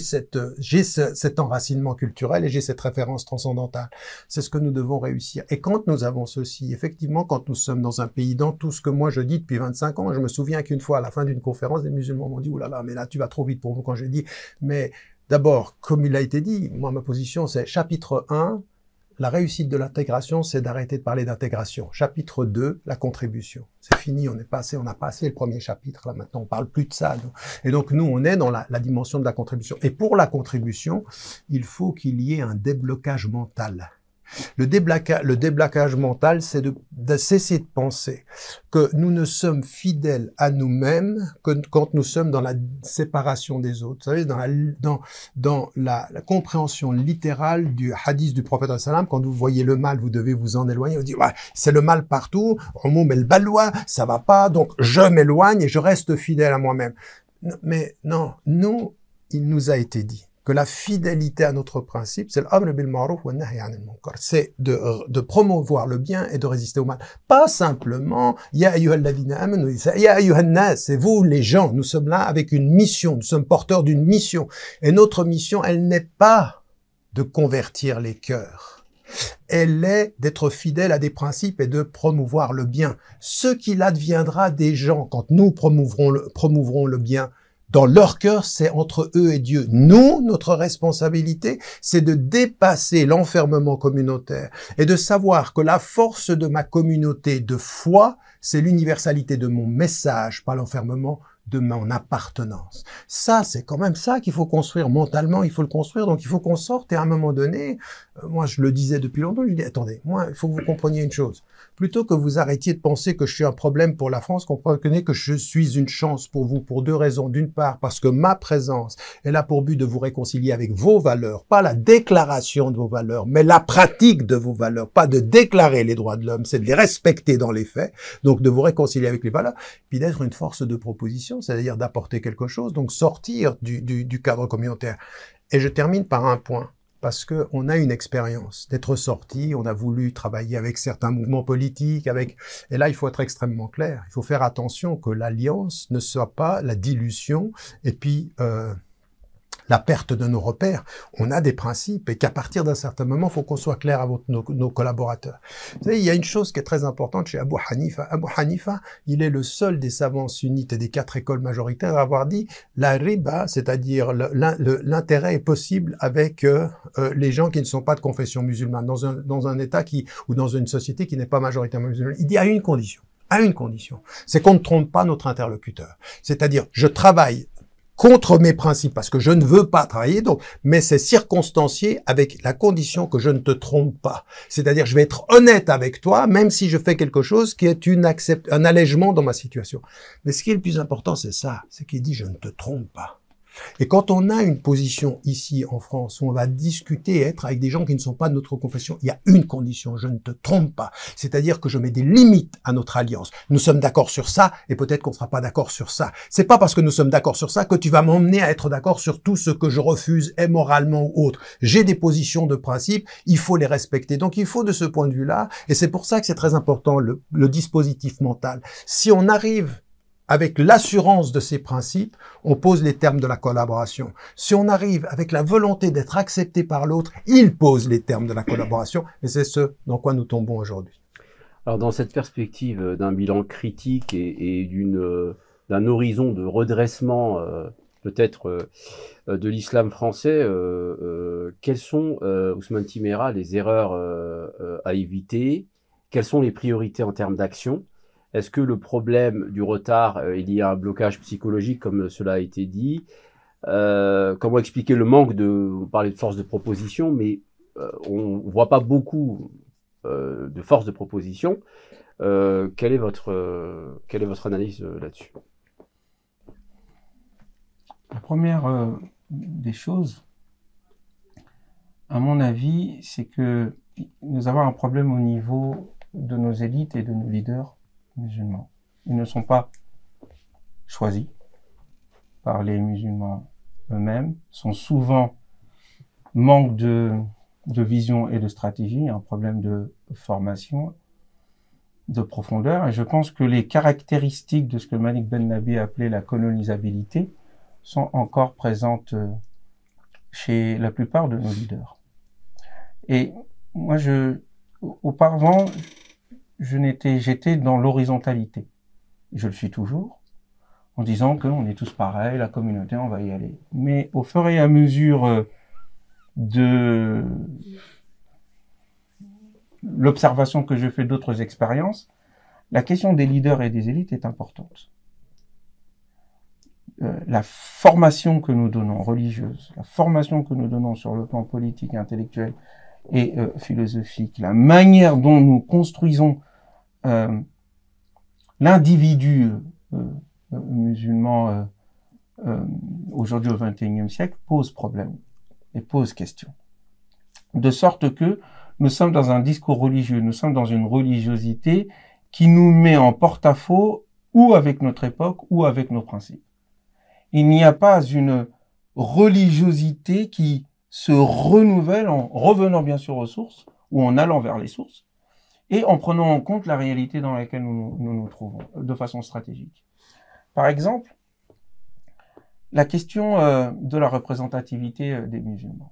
cet enracinement culturel et j'ai cette référence transcendantale. C'est ce que nous devons réussir. Et quand nous avons ceci, effectivement, quand nous sommes dans un pays, dans tout ce que moi je dis depuis 25 ans, je me souviens qu'une fois à la fin d'une conférence, des musulmans m'ont dit, oh là là, mais là tu vas trop vite pour vous quand j'ai dit, mais d'abord, comme il a été dit, moi ma position c'est chapitre 1, la réussite de l'intégration, c'est d'arrêter de parler d'intégration. Chapitre 2, la contribution. C'est fini, on a passé le premier chapitre, là maintenant on parle plus de ça. Et donc nous, on est dans la dimension de la contribution. Et pour la contribution, il faut qu'il y ait un déblocage mental. Le déblocage mental, c'est de cesser de penser que nous ne sommes fidèles à nous-mêmes que quand nous sommes dans la séparation des autres. Vous savez, dans la compréhension littérale du hadith du prophète sallam, quand vous voyez le mal, vous devez vous en éloigner. Vous dites, ouais, c'est le mal partout, Umoum el balwa, ça va pas, donc je m'éloigne et je reste fidèle à moi-même. Mais non, nous, il nous a été dit que la fidélité à notre principe, c'est l'amr bil ma'ruf wa nahy 'anil munkar. C'est de promouvoir le bien et de résister au mal. Pas simplement, ya ayyuhalladhina amanu, ya ayyuhan nas, c'est vous les gens. Nous sommes là avec une mission. Nous sommes porteurs d'une mission. Et notre mission, elle n'est pas de convertir les cœurs. Elle est d'être fidèle à des principes et de promouvoir le bien. Ce qu'il adviendra des gens quand nous promouvrons le bien, dans leur cœur, c'est entre eux et Dieu. Nous, notre responsabilité, c'est de dépasser l'enfermement communautaire et de savoir que la force de ma communauté de foi, c'est l'universalité de mon message, pas l'enfermement de mon appartenance. Ça, c'est quand même ça qu'il faut construire mentalement, il faut le construire, donc il faut qu'on sorte et à un moment donné, moi je le disais depuis longtemps, je dis attendez, moi il faut que vous compreniez une chose, plutôt que vous arrêtiez de penser que je suis un problème pour la France, comprenez que je suis une chance pour vous pour deux raisons. D'une part, parce que ma présence est là pour but de vous réconcilier avec vos valeurs, pas la déclaration de vos valeurs, mais la pratique de vos valeurs, pas de déclarer les droits de l'homme, c'est de les respecter dans les faits, donc de vous réconcilier avec les valeurs, puis d'être une force de proposition, c'est-à-dire d'apporter quelque chose, donc sortir du cadre communautaire. Et je termine par un point, parce que on a une expérience d'être sorti, on a voulu travailler avec certains mouvements politiques, et là il faut être extrêmement clair, il faut faire attention que l'alliance ne soit pas la dilution, et puis la perte de nos repères. On a des principes et qu'à partir d'un certain moment, il faut qu'on soit clair avec nos collaborateurs. Vous savez, il y a une chose qui est très importante chez Abu Hanifa. Abu Hanifa, il est le seul des savants sunnites et des 4 écoles majoritaires à avoir dit la riba, c'est-à-dire l'intérêt est possible avec les gens qui ne sont pas de confession musulmane, dans un État ou dans une société qui n'est pas majoritairement musulmane. Il dit à une condition, c'est qu'on ne trompe pas notre interlocuteur. C'est-à-dire, je travaille contre mes principes, parce que je ne veux pas travailler, donc, mais c'est circonstancié avec la condition que je ne te trompe pas. C'est-à-dire, je vais être honnête avec toi, même si je fais quelque chose qui est un allègement dans ma situation. Mais ce qui est le plus important, c'est ça, c'est qu'il dit, je ne te trompe pas. Et quand on a une position ici en France où on va discuter et être avec des gens qui ne sont pas de notre confession, il y a une condition, je ne te trompe pas. C'est-à-dire que je mets des limites à notre alliance. Nous sommes d'accord sur ça et peut-être qu'on ne sera pas d'accord sur ça. C'est pas parce que nous sommes d'accord sur ça que tu vas m'emmener à être d'accord sur tout ce que je refuse moralement ou autre. J'ai des positions de principe, il faut les respecter. Donc il faut de ce point de vue-là, et c'est pour ça que c'est très important le dispositif mental. Si on arrive avec l'assurance de ces principes, on pose les termes de la collaboration. Si on arrive avec la volonté d'être accepté par l'autre, il pose les termes de la collaboration, et c'est ce dans quoi nous tombons aujourd'hui. Alors dans cette perspective d'un bilan critique et d'un horizon de redressement peut-être de l'islam français, quelles sont, Ousmane Timéra, les erreurs à éviter? Quelles sont les priorités en termes d'action? Est-ce que le problème du retard est lié à un blocage psychologique, comme cela a été dit? Comment expliquer le manque on parlait de force de proposition, mais on ne voit pas beaucoup de force de proposition. Quelle est votre analyse là-dessus? La première des choses, à mon avis, c'est que nous avons un problème au niveau de nos élites et de nos leaders musulmans. Ils ne sont pas choisis par les musulmans eux-mêmes, sont souvent manque de vision et de stratégie, un problème de formation, de profondeur, et je pense que les caractéristiques de ce que Malik Ben Nabi a appelé la colonisabilité sont encore présentes chez la plupart de nos leaders. Et moi, auparavant, j'étais dans l'horizontalité. Je le suis toujours, en disant qu'on est tous pareils, la communauté, on va y aller. Mais au fur et à mesure de l'observation que je fais d'autres expériences, la question des leaders et des élites est importante. La formation que nous donnons religieuse, la formation que nous donnons sur le plan politique, intellectuel et philosophique, la manière dont nous construisons l'individu musulman aujourd'hui au XXIe siècle pose problème et pose question. De sorte que nous sommes dans un discours religieux, nous sommes dans une religiosité qui nous met en porte-à-faux ou avec notre époque ou avec nos principes. Il n'y a pas une religiosité qui se renouvelle en revenant bien sûr aux sources, ou en allant vers les sources, et en prenant en compte la réalité dans laquelle nous trouvons, de façon stratégique. Par exemple, la question de la représentativité des musulmans.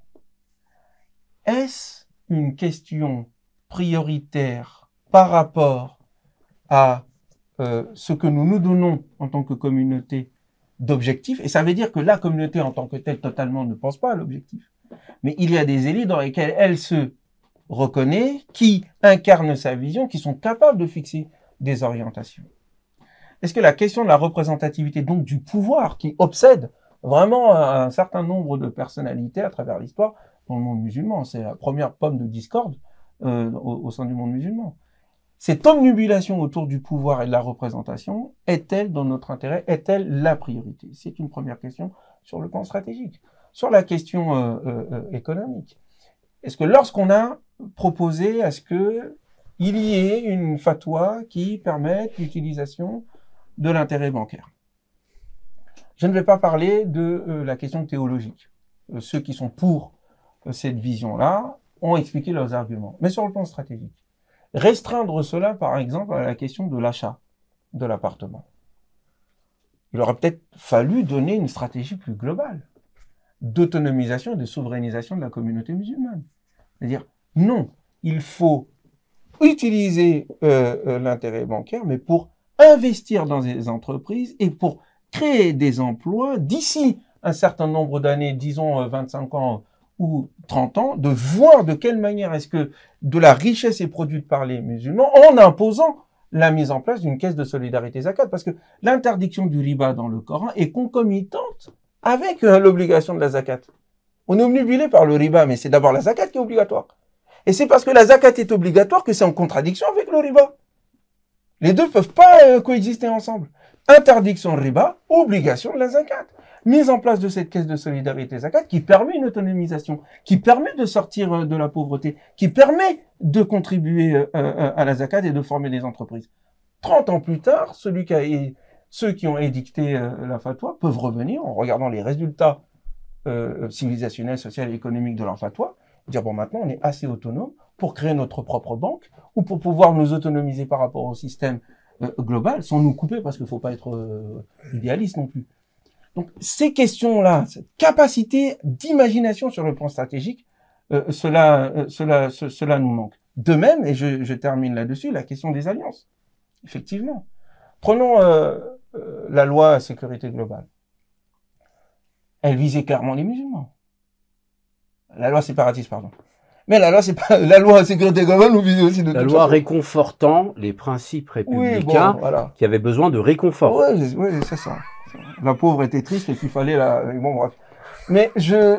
Est-ce une question prioritaire par rapport à ce que nous nous donnons en tant que communauté d'objectifs? Et ça veut dire que la communauté en tant que telle totalement ne pense pas à l'objectif. Mais il y a des élites dans lesquelles elle se reconnaît, qui incarnent sa vision, qui sont capables de fixer des orientations. Est-ce que la question de la représentativité, donc du pouvoir, qui obsède vraiment un certain nombre de personnalités à travers l'histoire dans le monde musulman, c'est la première pomme de discorde au sein du monde musulman. Cette omnubilation autour du pouvoir et de la représentation est-elle dans notre intérêt? Est-elle la priorité? C'est une première question sur le plan stratégique. Sur la question économique, est-ce que lorsqu'on a proposé à ce que il y ait une fatwa qui permette l'utilisation de l'intérêt bancaire, je ne vais pas parler de la question théologique. Ceux qui sont pour cette vision-là ont expliqué leurs arguments. Mais sur le plan stratégique, restreindre cela, par exemple, à la question de l'achat de l'appartement. Il aurait peut-être fallu donner une stratégie plus globale d'autonomisation et de souverainisation de la communauté musulmane. C'est-à-dire, non, il faut utiliser l'intérêt bancaire, mais pour investir dans des entreprises et pour créer des emplois d'ici un certain nombre d'années, disons 25 ans ou 30 ans, de voir de quelle manière est-ce que de la richesse est produite par les musulmans en imposant la mise en place d'une caisse de solidarité zakat. Parce que l'interdiction du riba dans le Coran est concomitante avec l'obligation de la zakat. On est obnubilé par le riba, mais c'est d'abord la zakat qui est obligatoire. Et c'est parce que la zakat est obligatoire que c'est en contradiction avec le riba. Les deux ne peuvent pas coexister ensemble. Interdiction de riba, obligation de la zakat. Mise en place de cette caisse de solidarité zakat qui permet une autonomisation, qui permet de sortir de la pauvreté, qui permet de contribuer à la zakat et de former des entreprises. 30 ans plus tard, ceux qui ont édicté la fatwa peuvent revenir en regardant les résultats civilisationnels, sociaux et économiques de leur fatwa, dire bon, maintenant on est assez autonome pour créer notre propre banque ou pour pouvoir nous autonomiser par rapport au système global sans nous couper, parce qu'il ne faut pas être idéaliste non plus. Donc ces questions-là, cette capacité d'imagination sur le plan stratégique, cela nous manque. De même, et je termine là-dessus, la question des alliances. Effectivement. Prenons la loi sécurité globale. Elle visait clairement les musulmans. La loi séparatiste, pardon. Mais la loi sécurité globale nous visait aussi de la loi réconfortant les principes républicains, oui, bon, voilà, qui avaient besoin de réconfort. Oui, c'est ça. La pauvre était triste et qu'il fallait la... Bon, bref. Mais je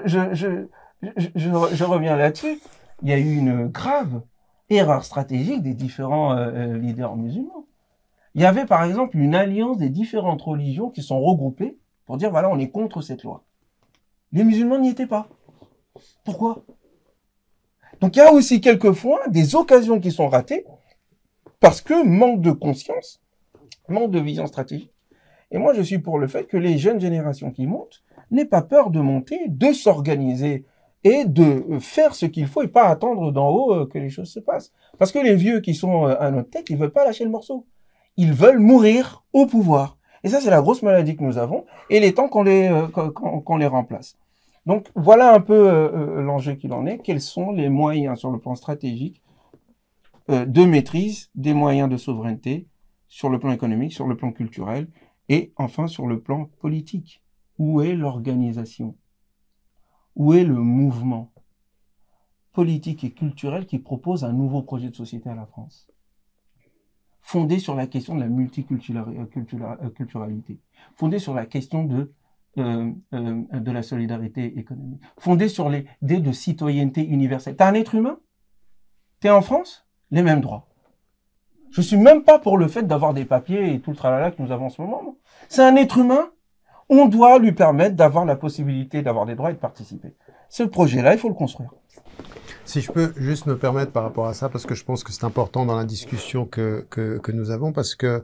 reviens là-dessus. Il y a eu une grave erreur stratégique des différents leaders musulmans. Il y avait par exemple une alliance des différentes religions qui sont regroupées pour dire voilà, on est contre cette loi. Les musulmans n'y étaient pas. Pourquoi? Donc il y a aussi quelquefois des occasions qui sont ratées parce que manque de conscience, manque de vision stratégique. Et moi je suis pour le fait que les jeunes générations qui montent n'aient pas peur de monter, de s'organiser et de faire ce qu'il faut et pas attendre d'en haut que les choses se passent. Parce que les vieux qui sont à notre tête, ils veulent pas lâcher le morceau. Ils veulent mourir au pouvoir. Et ça, c'est la grosse maladie que nous avons. Et il est temps qu'on les remplace. Donc, voilà un peu l'enjeu qu'il en est. Quels sont les moyens sur le plan stratégique de maîtrise des moyens de souveraineté sur le plan économique, sur le plan culturel et enfin sur le plan politique. Où est l'organisation? Où est le mouvement politique et culturel qui propose un nouveau projet de société à la France, fondé sur la question de la multiculturalité, fondé sur la question de la solidarité économique, fondé sur l'idée de citoyenneté universelle. T'es un être humain? T'es en France? Les mêmes droits. Je suis même pas pour le fait d'avoir des papiers et tout le tralala que nous avons en ce moment. C'est un être humain. On doit lui permettre d'avoir la possibilité d'avoir des droits et de participer. Ce projet-là, il faut le construire. Si je peux juste me permettre par rapport à ça, parce que je pense que c'est important dans la discussion que nous avons, parce que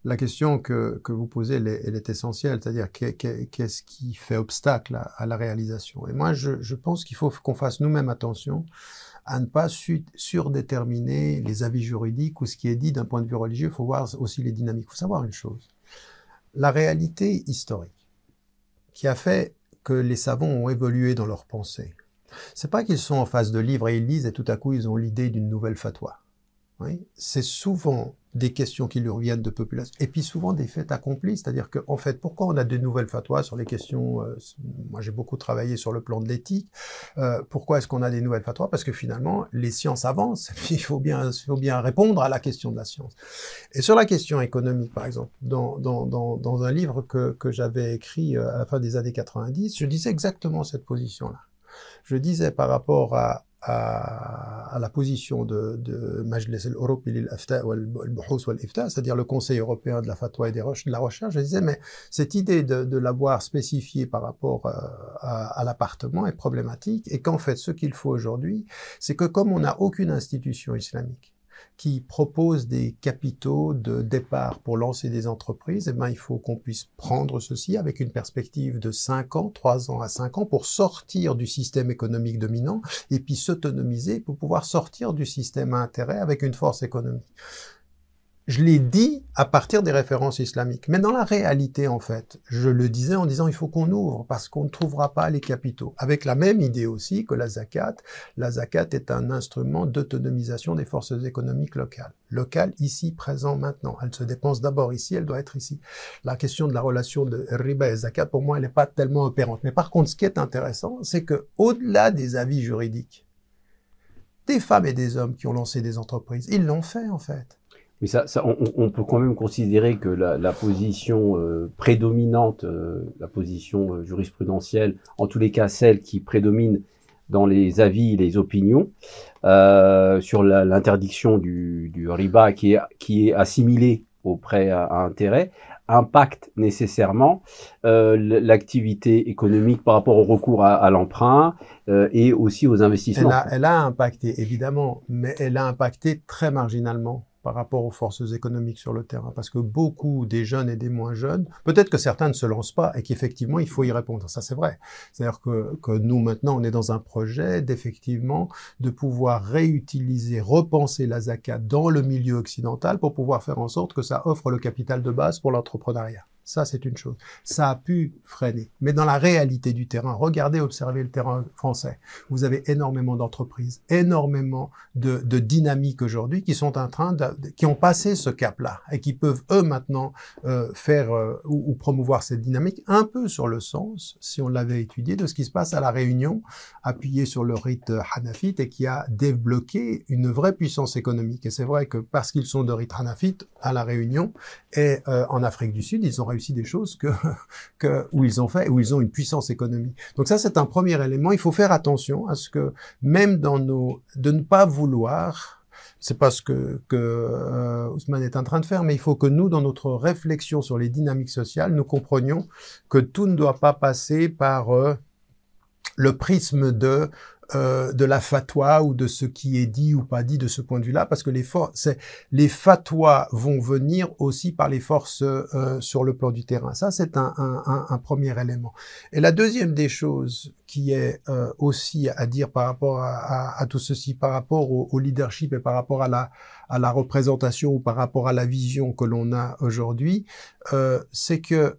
la question que vous posez, elle est essentielle, c'est-à-dire qu'est-ce qui fait obstacle à la réalisation. Et moi, je pense qu'il faut qu'on fasse nous-mêmes attention à ne pas surdéterminer les avis juridiques ou ce qui est dit d'un point de vue religieux. Il faut voir aussi les dynamiques. Il faut savoir une chose. La réalité historique qui a fait que les savants ont évolué dans leur pensée, c'est pas qu'ils sont en face de livres et ils lisent et tout à coup ils ont l'idée d'une nouvelle fatwa. Oui, c'est souvent des questions qui leur viennent de population, et puis souvent des faits accomplis, c'est-à-dire que, en fait, pourquoi on a de nouvelles fatwas sur les questions, moi j'ai beaucoup travaillé sur le plan de l'éthique, pourquoi est-ce qu'on a des nouvelles fatwas? Parce que finalement, les sciences avancent, et puis il faut bien répondre à la question de la science. Et sur la question économique, par exemple, dans un livre que j'avais écrit à la fin des années 90, je disais exactement cette position-là. Je disais par rapport à la position de Majlis al-Europi lil-Ifta wal-Buhous wal-Ifta, c'est-à-dire le Conseil européen de la fatwa et de la recherche, je disais, mais cette idée de l'avoir spécifié par rapport à l'appartement est problématique, et qu'en fait, ce qu'il faut aujourd'hui, c'est que comme on n'a aucune institution islamique qui propose des capitaux de départ pour lancer des entreprises, eh ben, il faut qu'on puisse prendre ceci avec une perspective de 5 ans, 3 ans à 5 ans, pour sortir du système économique dominant et puis s'autonomiser pour pouvoir sortir du système à intérêt avec une force économique. Je l'ai dit à partir des références islamiques. Mais dans la réalité, en fait, je le disais en disant il faut qu'on ouvre parce qu'on ne trouvera pas les capitaux. Avec la même idée aussi que la zakat. La zakat est un instrument d'autonomisation des forces économiques locales. Locales, ici, présent, maintenant. Elle se dépense d'abord ici, elle doit être ici. La question de la relation de riba et zakat, pour moi, elle n'est pas tellement opérante. Mais par contre, ce qui est intéressant, c'est que au-delà des avis juridiques, des femmes et des hommes qui ont lancé des entreprises, ils l'ont fait, en fait. Mais on peut quand même considérer que la position prédominante, la position jurisprudentielle, en tous les cas celle qui prédomine dans les avis et les opinions, sur l'interdiction du riba qui est assimilé au prêt à intérêt, impacte nécessairement l'activité économique par rapport au recours à l'emprunt et aussi aux investissements. Elle a impacté, évidemment, mais elle a impacté très marginalement par rapport aux forces économiques sur le terrain, parce que beaucoup des jeunes et des moins jeunes, peut-être que certains ne se lancent pas et qu'effectivement il faut y répondre, ça c'est vrai. C'est-à-dire que nous maintenant on est dans un projet d'effectivement de pouvoir réutiliser, repenser la zakat dans le milieu occidental pour pouvoir faire en sorte que ça offre le capital de base pour l'entrepreneuriat. Ça, c'est une chose. Ça a pu freiner. Mais dans la réalité du terrain, regardez, observez le terrain français. Vous avez énormément d'entreprises, énormément de dynamiques aujourd'hui qui sont en train qui ont passé ce cap-là et qui peuvent, eux, maintenant, faire ou promouvoir cette dynamique un peu sur le sens, si on l'avait étudié, de ce qui se passe à La Réunion, appuyé sur le rite hanafite et qui a débloqué une vraie puissance économique. Et c'est vrai que parce qu'ils sont de rite hanafite à La Réunion et en Afrique du Sud, ils ont réussi des choses où ils ont une puissance économique. Donc ça, c'est un premier élément. Il faut faire attention à ce que, même de ne pas vouloir, c'est pas ce que Ousmane est en train de faire, mais il faut que nous, dans notre réflexion sur les dynamiques sociales, nous comprenions que tout ne doit pas passer par le prisme de la fatwa ou de ce qui est dit ou pas dit de ce point de vue-là, parce que les fatwas vont venir aussi par les forces sur le plan du terrain. Ça, c'est un premier élément. Et la deuxième des choses qui est aussi à dire par rapport à tout ceci, par rapport au leadership et par rapport à la représentation ou par rapport à la vision que l'on a aujourd'hui, c'est que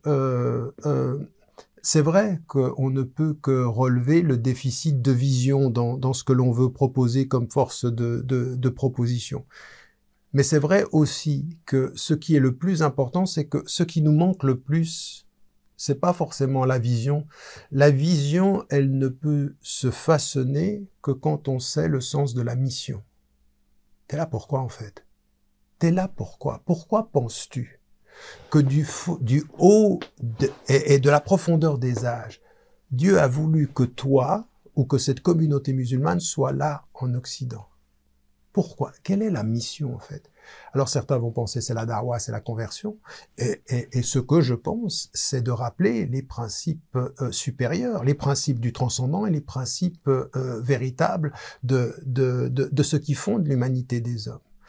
c'est vrai qu'on ne peut que relever le déficit de vision dans ce que l'on veut proposer comme force de proposition. Mais c'est vrai aussi que ce qui est le plus important, c'est que ce qui nous manque le plus, c'est pas forcément la vision. La vision, elle ne peut se façonner que quand on sait le sens de la mission. T'es là pourquoi, en fait? T'es là pourquoi? Pourquoi penses-tu que du haut et de la profondeur des âges, Dieu a voulu que toi ou que cette communauté musulmane soit là en Occident? Pourquoi? Quelle est la mission en fait? Alors certains vont penser c'est la darwa, c'est la conversion, et ce que je pense, c'est de rappeler les principes supérieurs, les principes du transcendant et les principes véritables de ce qui fonde l'humanité des hommes.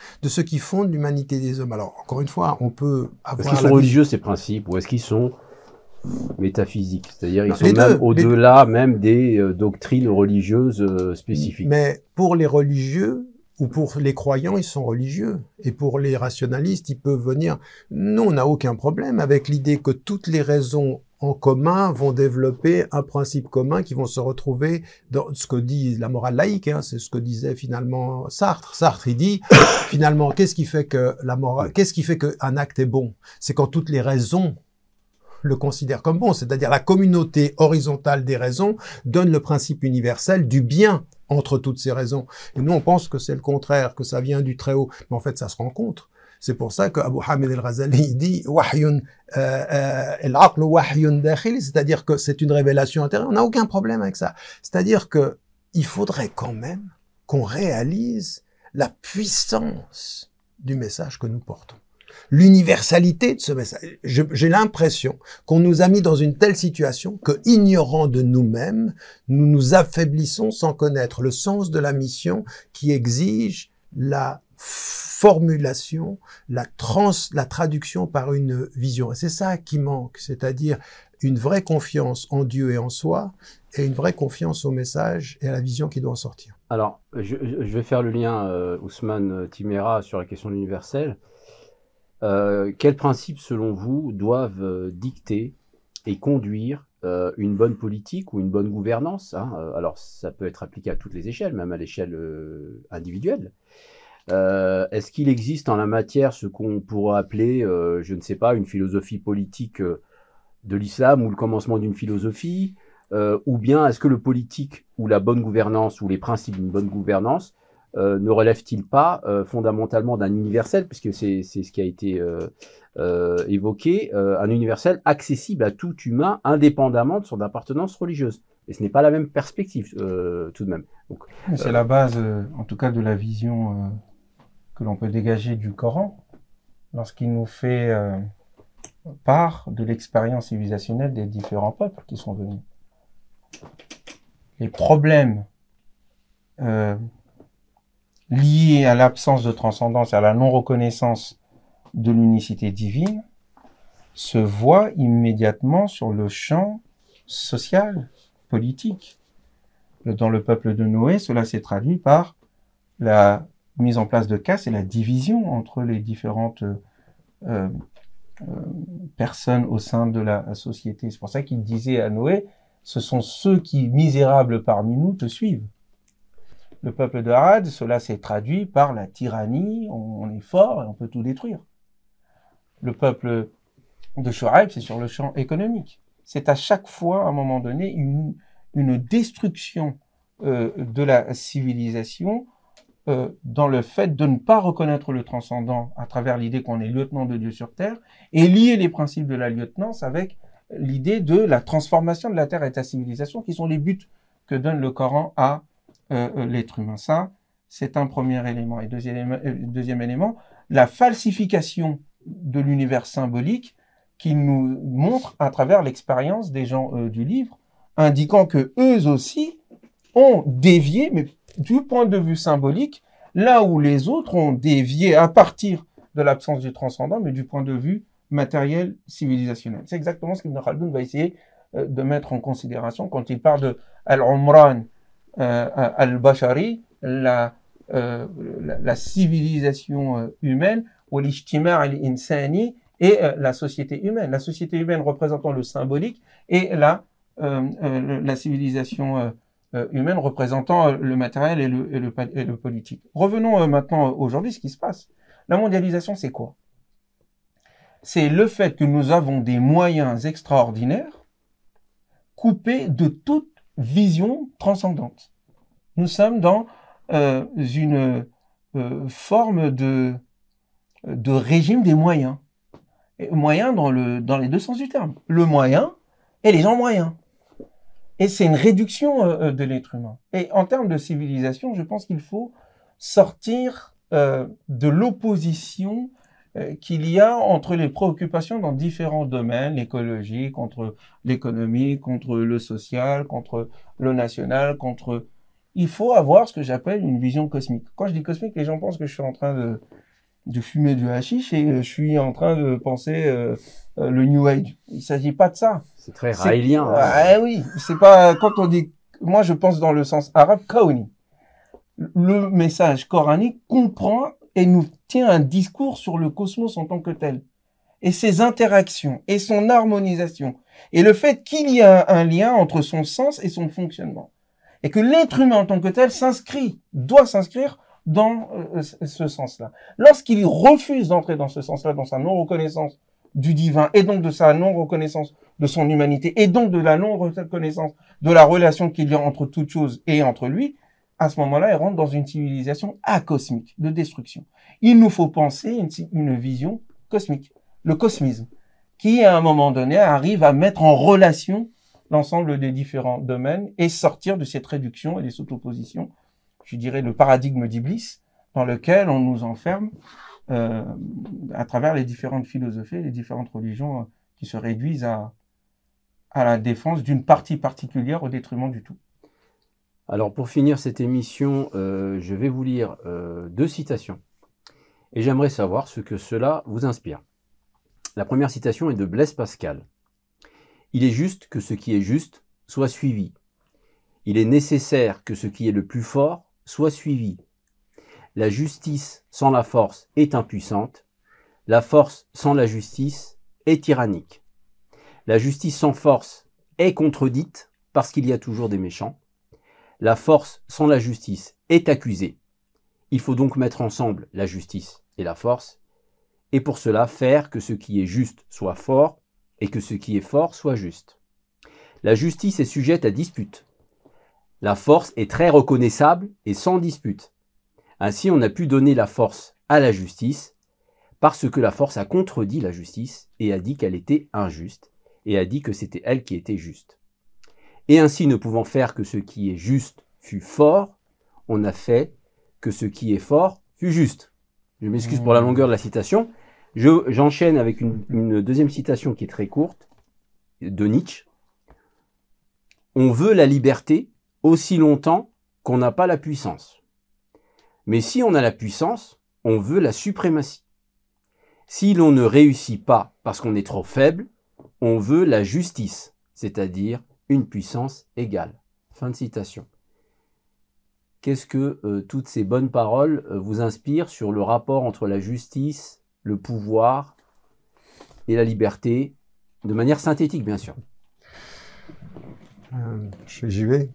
de ce qui fonde l'humanité des hommes. Alors, encore une fois, on peut avoir... Est-ce qu'ils sont religieux, ces principes, ou est-ce qu'ils sont métaphysiques? C'est-à-dire, ils Non, sont les même deux, au-delà même des doctrines religieuses spécifiques. Mais pour les religieux, ou pour les croyants, ils sont religieux. Et pour les rationalistes, ils peuvent venir... Nous, on n'a aucun problème avec l'idée que toutes les raisons en commun vont développer un principe commun qui vont se retrouver dans ce que dit la morale laïque, hein, c'est ce que disait finalement Sartre. Sartre, il dit, finalement, qu'est-ce qui fait que la morale, qu'est-ce qui fait qu'un acte est bon? C'est quand toutes les raisons le considèrent comme bon, c'est-à-dire la communauté horizontale des raisons donne le principe universel du bien entre toutes ces raisons. Et nous, on pense que c'est le contraire, que ça vient du très haut. Mais en fait, ça se rencontre. C'est pour ça que Abu Hamid al-Ghazali dit wahyun al-aql wahyun dakhili, c'est-à-dire que c'est une révélation intérieure. On n'a aucun problème avec ça. C'est-à-dire que il faudrait quand même qu'on réalise la puissance du message que nous portons. L'universalité de ce message. J'ai l'impression qu'on nous a mis dans une telle situation que, ignorant de nous-mêmes, nous nous affaiblissons sans connaître le sens de la mission qui exige la formulation, la traduction par une vision. Et c'est ça qui manque, c'est-à-dire une vraie confiance en Dieu et en soi, et une vraie confiance au message et à la vision qui doit en sortir. Alors, je vais faire le lien, Ousmane Timéra, sur la question de l'universel. Quels principes, selon vous, doivent dicter et conduire une bonne politique ou une bonne gouvernance, hein? Alors, ça peut être appliqué à toutes les échelles, même à l'échelle individuelle. Est-ce qu'il existe en la matière ce qu'on pourrait appeler, je ne sais pas, une philosophie politique de l'islam ou le commencement d'une philosophie, ou bien est-ce que le politique ou la bonne gouvernance ou les principes d'une bonne gouvernance ne relève-t-il pas fondamentalement d'un universel, puisque c'est ce qui a été évoqué, un universel accessible à tout humain indépendamment de son appartenance religieuse. Et ce n'est pas la même perspective tout de même. C'est la base, en tout cas, de la vision que l'on peut dégager du Coran, lorsqu'il nous fait part de l'expérience civilisationnelle des différents peuples qui sont venus. Les problèmes liés à l'absence de transcendance et à la non-reconnaissance de l'unicité divine se voient immédiatement sur le champ social, politique. Dans le peuple de Noé, cela s'est traduit par la mise en place de castes et la division entre les différentes personnes au sein de la société. C'est pour ça qu'il disait à Noé, ce sont ceux qui, misérables parmi nous, te suivent. Le peuple de Had, cela s'est traduit par la tyrannie, on est fort et on peut tout détruire. Le peuple de Shuaib, c'est sur le champ économique. C'est à chaque fois, à un moment donné, une destruction de la civilisation dans le fait de ne pas reconnaître le transcendant à travers l'idée qu'on est lieutenant de Dieu sur terre et lier les principes de la lieutenance avec l'idée de la transformation de la terre et de la civilisation qui sont les buts que donne le Coran à l'être humain. Ça, c'est un premier élément. Et deuxième élément, la falsification de l'univers symbolique qui nous montre à travers l'expérience des gens du livre, indiquant que eux aussi ont dévié, mais du point de vue symbolique, là où les autres ont dévié à partir de l'absence du transcendant, mais du point de vue matériel, civilisationnel. C'est exactement ce qu'Ibn Khaldoun va essayer de mettre en considération quand il parle de Al-Umran al-Bashari, la civilisation humaine, ou l'ijtima' al-insani, et la société humaine. La société humaine représentant le symbolique et la civilisation humaine représentant le matériel et le politique. Revenons maintenant aujourd'hui, ce qui se passe. La mondialisation, c'est quoi? C'est le fait que nous avons des moyens extraordinaires coupés de toute vision transcendante. Nous sommes dans une forme de régime des moyens. Et moyens dans les deux sens du terme. Le moyen et les gens moyens. Et c'est une réduction de l'être humain. Et en termes de civilisation, je pense qu'il faut sortir de l'opposition qu'il y a entre les préoccupations dans différents domaines, l'écologie, contre l'économie, contre le social, contre le national, contre il faut avoir ce que j'appelle une vision cosmique. Quand je dis cosmique, les gens pensent que je suis en train de fumer du hashish et je suis en train de penser le New Age. Il s'agit pas de ça. C'est très raélien. Ah oui, c'est pas quand on dit. Moi, je pense dans le sens arabe kauni. Le message coranique comprend et nous tient un discours sur le cosmos en tant que tel et ses interactions et son harmonisation et le fait qu'il y a un lien entre son sens et son fonctionnement et que l'être humain en tant que tel doit s'inscrire dans ce sens-là. Lorsqu'il refuse d'entrer dans ce sens-là, dans sa non-reconnaissance du divin, et donc de sa non-reconnaissance de son humanité, et donc de la non-reconnaissance de la relation qu'il y a entre toutes choses et entre lui, à ce moment-là, il rentre dans une civilisation acosmique, de destruction. Il nous faut penser une vision cosmique, le cosmisme, qui, à un moment donné, arrive à mettre en relation l'ensemble des différents domaines et sortir de cette réduction et de cette opposition, je dirais le paradigme d'Iblis, dans lequel on nous enferme à travers les différentes philosophies, les différentes religions qui se réduisent à la défense d'une partie particulière au détriment du tout. Alors pour finir cette émission, je vais vous lire 2 citations et j'aimerais savoir ce que cela vous inspire. La première citation est de Blaise Pascal. « Il est juste que ce qui est juste soit suivi. Il est nécessaire que ce qui est le plus fort soit suivi. La justice sans la force est impuissante. La force sans la justice est tyrannique. La justice sans force est contredite parce qu'il y a toujours des méchants. La force sans la justice est accusée. Il faut donc mettre ensemble la justice et la force, et pour cela faire que ce qui est juste soit fort et que ce qui est fort soit juste. La justice est sujette à dispute. La force est très reconnaissable et sans dispute. Ainsi, on a pu donner la force à la justice parce que la force a contredit la justice et a dit qu'elle était injuste et a dit que c'était elle qui était juste. Et ainsi, ne pouvant faire que ce qui est juste fût fort, on a fait que ce qui est fort fût juste. Je m'excuse pour la longueur de la citation. J'enchaîne avec une deuxième citation qui est très courte, de Nietzsche. On veut la liberté aussi longtemps qu'on n'a pas la puissance. Mais si on a la puissance, on veut la suprématie. Si l'on ne réussit pas parce qu'on est trop faible, on veut la justice, c'est-à-dire une puissance égale. Fin de citation. Qu'est-ce que toutes ces bonnes paroles vous inspirent sur le rapport entre la justice, le pouvoir et la liberté, de manière synthétique, bien sûr? J'y vais.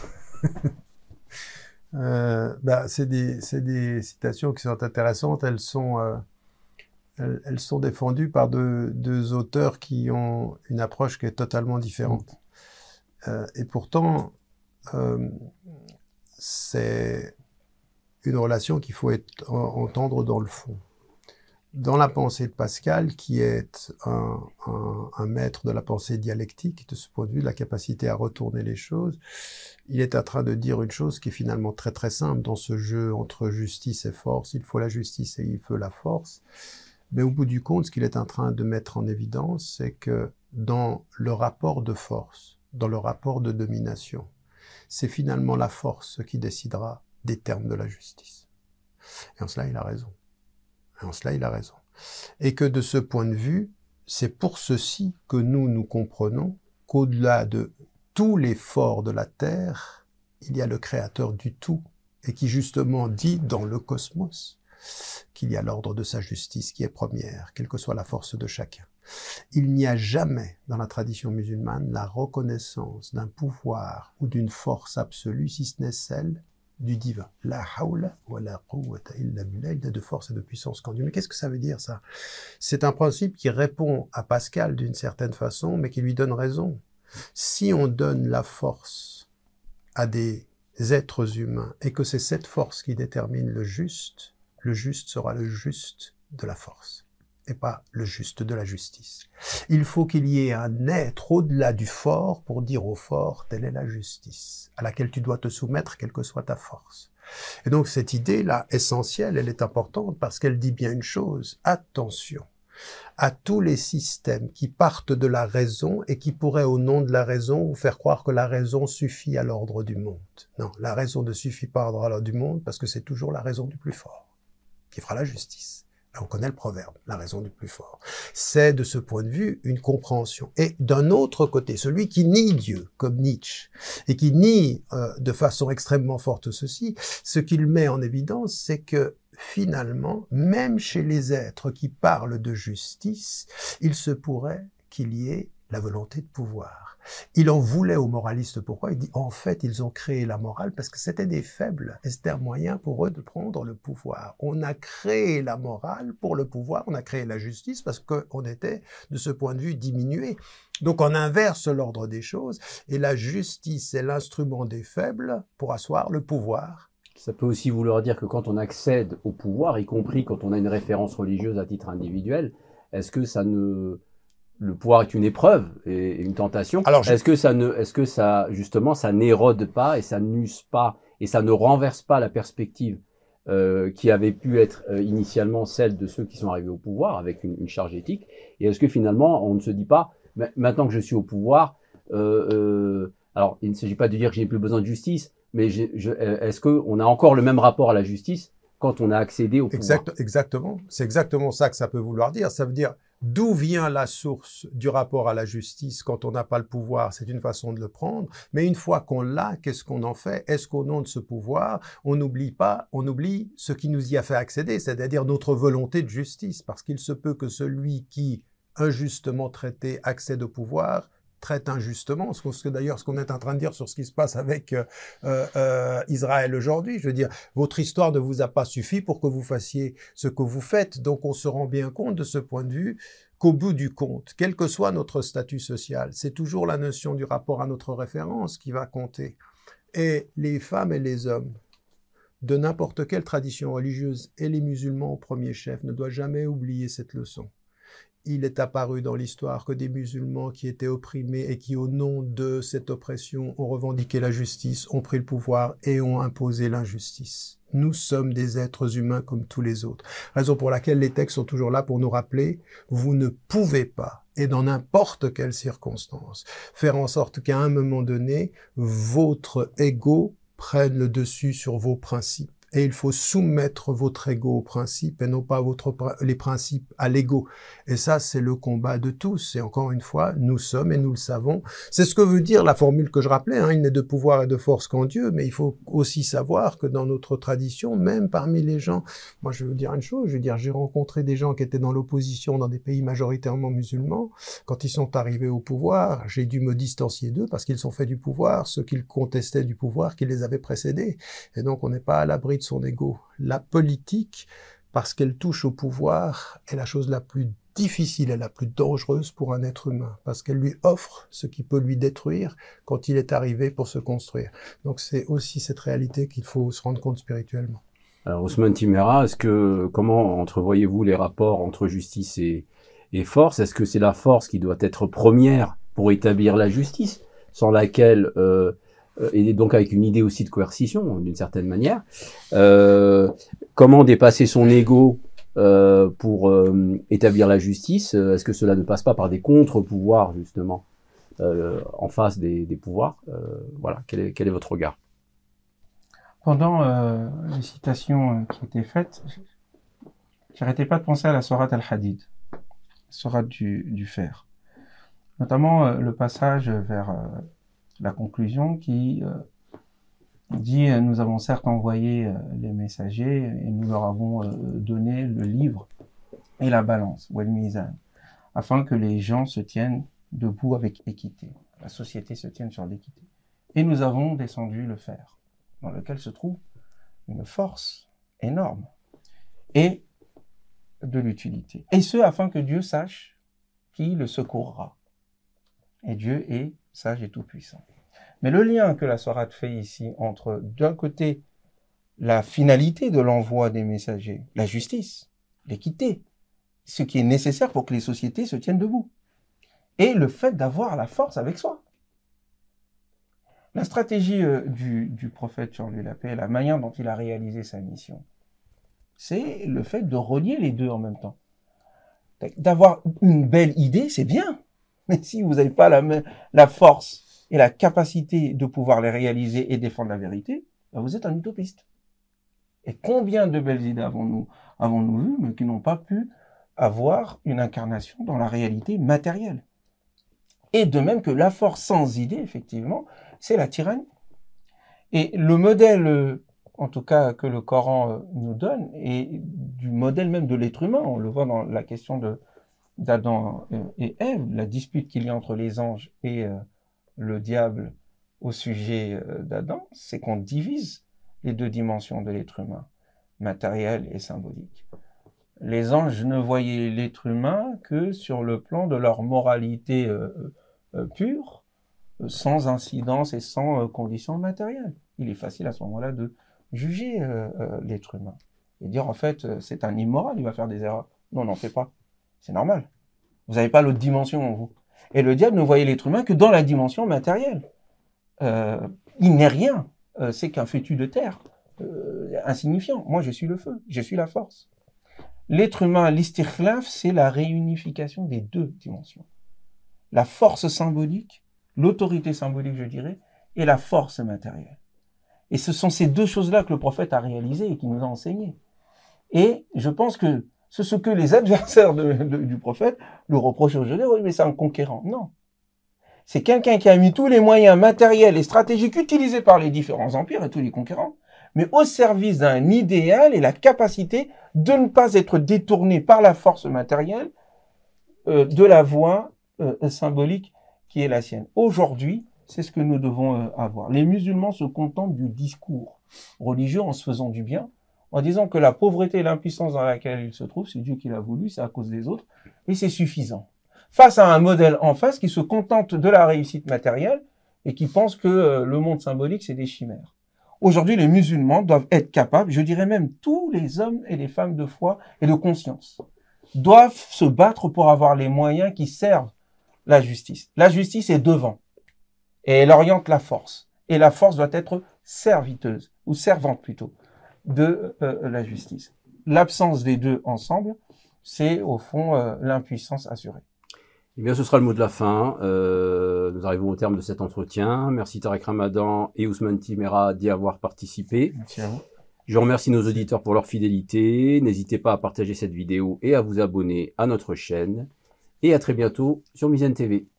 C'est des citations qui sont intéressantes. Elles sont défendues par deux auteurs qui ont une approche qui est totalement différente. Et pourtant, c'est une relation qu'il faut entendre dans le fond. Dans la pensée de Pascal, qui est un maître de la pensée dialectique, de ce point de vue, de la capacité à retourner les choses, il est en train de dire une chose qui est finalement très très simple dans ce jeu entre justice et force. Il faut la justice et il faut la force. Mais au bout du compte, ce qu'il est en train de mettre en évidence, c'est que dans le rapport de force, dans le rapport de domination, c'est finalement la force qui décidera des termes de la justice. Et en cela, il a raison. Et que de ce point de vue, c'est pour ceci que nous comprenons qu'au-delà de tous les forts de la Terre, il y a le Créateur du tout, et qui justement dit dans le cosmos qu'il y a l'ordre de sa justice qui est première, quelle que soit la force de chacun. Il n'y a jamais dans la tradition musulmane la reconnaissance d'un pouvoir ou d'une force absolue, si ce n'est celle du divin. La hawla wa la quwwata illa billah, il n'y a de force et de puissance qu'en Dieu. Mais qu'est-ce que ça veut dire, ça? C'est un principe qui répond à Pascal d'une certaine façon, mais qui lui donne raison. Si on donne la force à des êtres humains et que c'est cette force qui détermine le juste sera le juste de la force et pas le juste de la justice. Il faut qu'il y ait un être au-delà du fort pour dire au fort, telle est la justice, à laquelle tu dois te soumettre, quelle que soit ta force. Et donc cette idée-là, essentielle, elle est importante parce qu'elle dit bien une chose, attention, à tous les systèmes qui partent de la raison et qui pourraient, au nom de la raison, vous faire croire que la raison suffit à l'ordre du monde. Non, la raison ne suffit pas à l'ordre du monde parce que c'est toujours la raison du plus fort qui fera la justice. On connaît le proverbe, la raison du plus fort. C'est de ce point de vue une compréhension. Et d'un autre côté, celui qui nie Dieu, comme Nietzsche, et qui nie de façon extrêmement forte ceci, ce qu'il met en évidence, c'est que finalement, même chez les êtres qui parlent de justice, il se pourrait qu'il y ait la volonté de pouvoir. Il en voulait aux moralistes. Pourquoi? Il dit, en fait, ils ont créé la morale parce que c'était des faibles. Et c'était un moyen pour eux de prendre le pouvoir. On a créé la morale pour le pouvoir, on a créé la justice parce qu'on était, de ce point de vue, diminué. Donc on inverse l'ordre des choses et la justice est l'instrument des faibles pour asseoir le pouvoir. Ça peut aussi vouloir dire que quand on accède au pouvoir, y compris quand on a une référence religieuse à titre individuel, est-ce que ça ne... Le pouvoir est une épreuve et une tentation. Alors, est-ce que ça, justement, ça n'érode pas et ça n'use pas et ça ne renverse pas la perspective qui avait pu être initialement celle de ceux qui sont arrivés au pouvoir avec une charge éthique? Et est-ce que finalement, on ne se dit pas, maintenant que je suis au pouvoir, alors il ne s'agit pas de dire que je n'ai plus besoin de justice, mais est-ce qu'on a encore le même rapport à la justice quand on a accédé au pouvoir? Exactement. C'est exactement ça que ça peut vouloir dire. Ça veut dire, d'où vient la source du rapport à la justice quand on n'a pas le pouvoir? C'est une façon de le prendre. Mais une fois qu'on l'a, qu'est-ce qu'on en fait? Est-ce qu'au nom de ce pouvoir, on oublie ce qui nous y a fait accéder, c'est-à-dire notre volonté de justice? Parce qu'il se peut que celui qui, injustement traité, accède au pouvoir, traite injustement, d'ailleurs ce qu'on est en train de dire sur ce qui se passe avec Israël aujourd'hui. Je veux dire, votre histoire ne vous a pas suffi pour que vous fassiez ce que vous faites. Donc on se rend bien compte de ce point de vue qu'au bout du compte, quel que soit notre statut social, c'est toujours la notion du rapport à notre référence qui va compter. Et les femmes et les hommes de n'importe quelle tradition religieuse, et les musulmans au premier chef, ne doivent jamais oublier cette leçon. Il est apparu dans l'histoire que des musulmans qui étaient opprimés et qui, au nom de cette oppression, ont revendiqué la justice, ont pris le pouvoir et ont imposé l'injustice. Nous sommes des êtres humains comme tous les autres. Raison pour laquelle les textes sont toujours là pour nous rappeler, vous ne pouvez pas, et dans n'importe quelle circonstance, faire en sorte qu'à un moment donné, votre ego prenne le dessus sur vos principes. Et il faut soumettre votre ego aux principes et non pas les principes à l'ego. Et ça, c'est le combat de tous. Et encore une fois, nous sommes et nous le savons. C'est ce que veut dire la formule que je rappelais, il n'est de pouvoir et de force qu'en Dieu. Mais il faut aussi savoir que dans notre tradition, même parmi les gens, moi je veux dire une chose, j'ai rencontré des gens qui étaient dans l'opposition dans des pays majoritairement musulmans. Quand ils sont arrivés au pouvoir, j'ai dû me distancier d'eux parce qu'ils ont fait du pouvoir ce qu'ils contestaient du pouvoir qui les avait précédés. Et donc on n'est pas à l'abri de son ego. La politique, parce qu'elle touche au pouvoir, est la chose la plus difficile et la plus dangereuse pour un être humain, parce qu'elle lui offre ce qui peut lui détruire quand il est arrivé pour se construire. Donc c'est aussi cette réalité qu'il faut se rendre compte spirituellement. Alors Ousmane Timéra, comment entrevoyez-vous les rapports entre justice et force? Est-ce que c'est la force qui doit être première pour établir la justice, sans laquelle et donc avec une idée aussi de coercition, d'une certaine manière. Comment dépasser son ego pour établir la justice? Est-ce que cela ne passe pas par des contre-pouvoirs, justement, en face des pouvoirs? Voilà, quel est votre regard? Pendant les citations qui étaient faites, j'arrêtais pas de penser à la sourate Al-Hadid, sourate du fer. Notamment le passage vers la conclusion qui dit « Nous avons certes envoyé les messagers et nous leur avons donné le livre et la balance, wal mizan, afin que les gens se tiennent debout avec équité. La société se tienne sur l'équité. Et nous avons descendu le fer, dans lequel se trouve une force énorme et de l'utilité. Et ce, afin que Dieu sache qui le secourra. Et Dieu est sage et tout-puissant. » Mais le lien que la sourate fait ici entre, d'un côté, la finalité de l'envoi des messagers, la justice, l'équité, ce qui est nécessaire pour que les sociétés se tiennent debout, et le fait d'avoir la force avec soi. La stratégie du prophète sur lui la paix, la manière dont il a réalisé sa mission, c'est le fait de relier les deux en même temps. D'avoir une belle idée, c'est bien. Mais si vous n'avez pas la force et la capacité de pouvoir les réaliser et défendre la vérité, ben vous êtes un utopiste. Et combien de belles idées avons-nous vues, mais qui n'ont pas pu avoir une incarnation dans la réalité matérielle. Et de même que la force sans idée, effectivement, c'est la tyrannie. Et le modèle, en tout cas, que le Coran nous donne, et du modèle même de l'être humain, on le voit dans la question d'Adam et Ève, la dispute qu'il y a entre les anges et le diable au sujet d'Adam, c'est qu'on divise les deux dimensions de l'être humain, matériel et symbolique. Les anges ne voyaient l'être humain que sur le plan de leur moralité pure, sans incidence et sans conditions matérielles. Il est facile à ce moment-là de juger l'être humain et dire en fait c'est un immoral, il va faire des erreurs. Non, on n'en fait pas. C'est normal. Vous n'avez pas l'autre dimension en vous. Et le diable ne voyait l'être humain que dans la dimension matérielle. Il n'est rien. C'est qu'un fétu de terre, insignifiant. Moi, je suis le feu, je suis la force. L'être humain, l'istikhlaf, c'est la réunification des deux dimensions. La force symbolique, l'autorité symbolique, je dirais, et la force matérielle. Et ce sont ces deux choses-là que le prophète a réalisées et qui nous a enseignées. Et je pense que c'est ce que les adversaires du prophète lui reprochent aujourd'hui. Oui, mais c'est un conquérant. Non. C'est quelqu'un qui a mis tous les moyens matériels et stratégiques utilisés par les différents empires et tous les conquérants, mais au service d'un idéal et la capacité de ne pas être détourné par la force matérielle de la voie symbolique qui est la sienne. Aujourd'hui, c'est ce que nous devons avoir. Les musulmans se contentent du discours religieux en se faisant du bien, en disant que la pauvreté et l'impuissance dans laquelle ils se trouvent, c'est Dieu qui l'a voulu, c'est à cause des autres, et c'est suffisant. Face à un modèle en face qui se contente de la réussite matérielle et qui pense que le monde symbolique, c'est des chimères. Aujourd'hui, les musulmans doivent être capables, je dirais même tous les hommes et les femmes de foi et de conscience, doivent se battre pour avoir les moyens qui servent la justice. La justice est devant et elle oriente la force. Et la force doit être serviteuse, ou servante plutôt, de la justice. L'absence des deux ensemble, c'est au fond l'impuissance assurée. Eh bien, ce sera le mot de la fin. Nous arrivons au terme de cet entretien. Merci Tarek Ramadan et Ousmane Timéra d'y avoir participé. Merci à vous. Je remercie nos auditeurs pour leur fidélité. N'hésitez pas à partager cette vidéo et à vous abonner à notre chaîne. Et à très bientôt sur Mizan TV.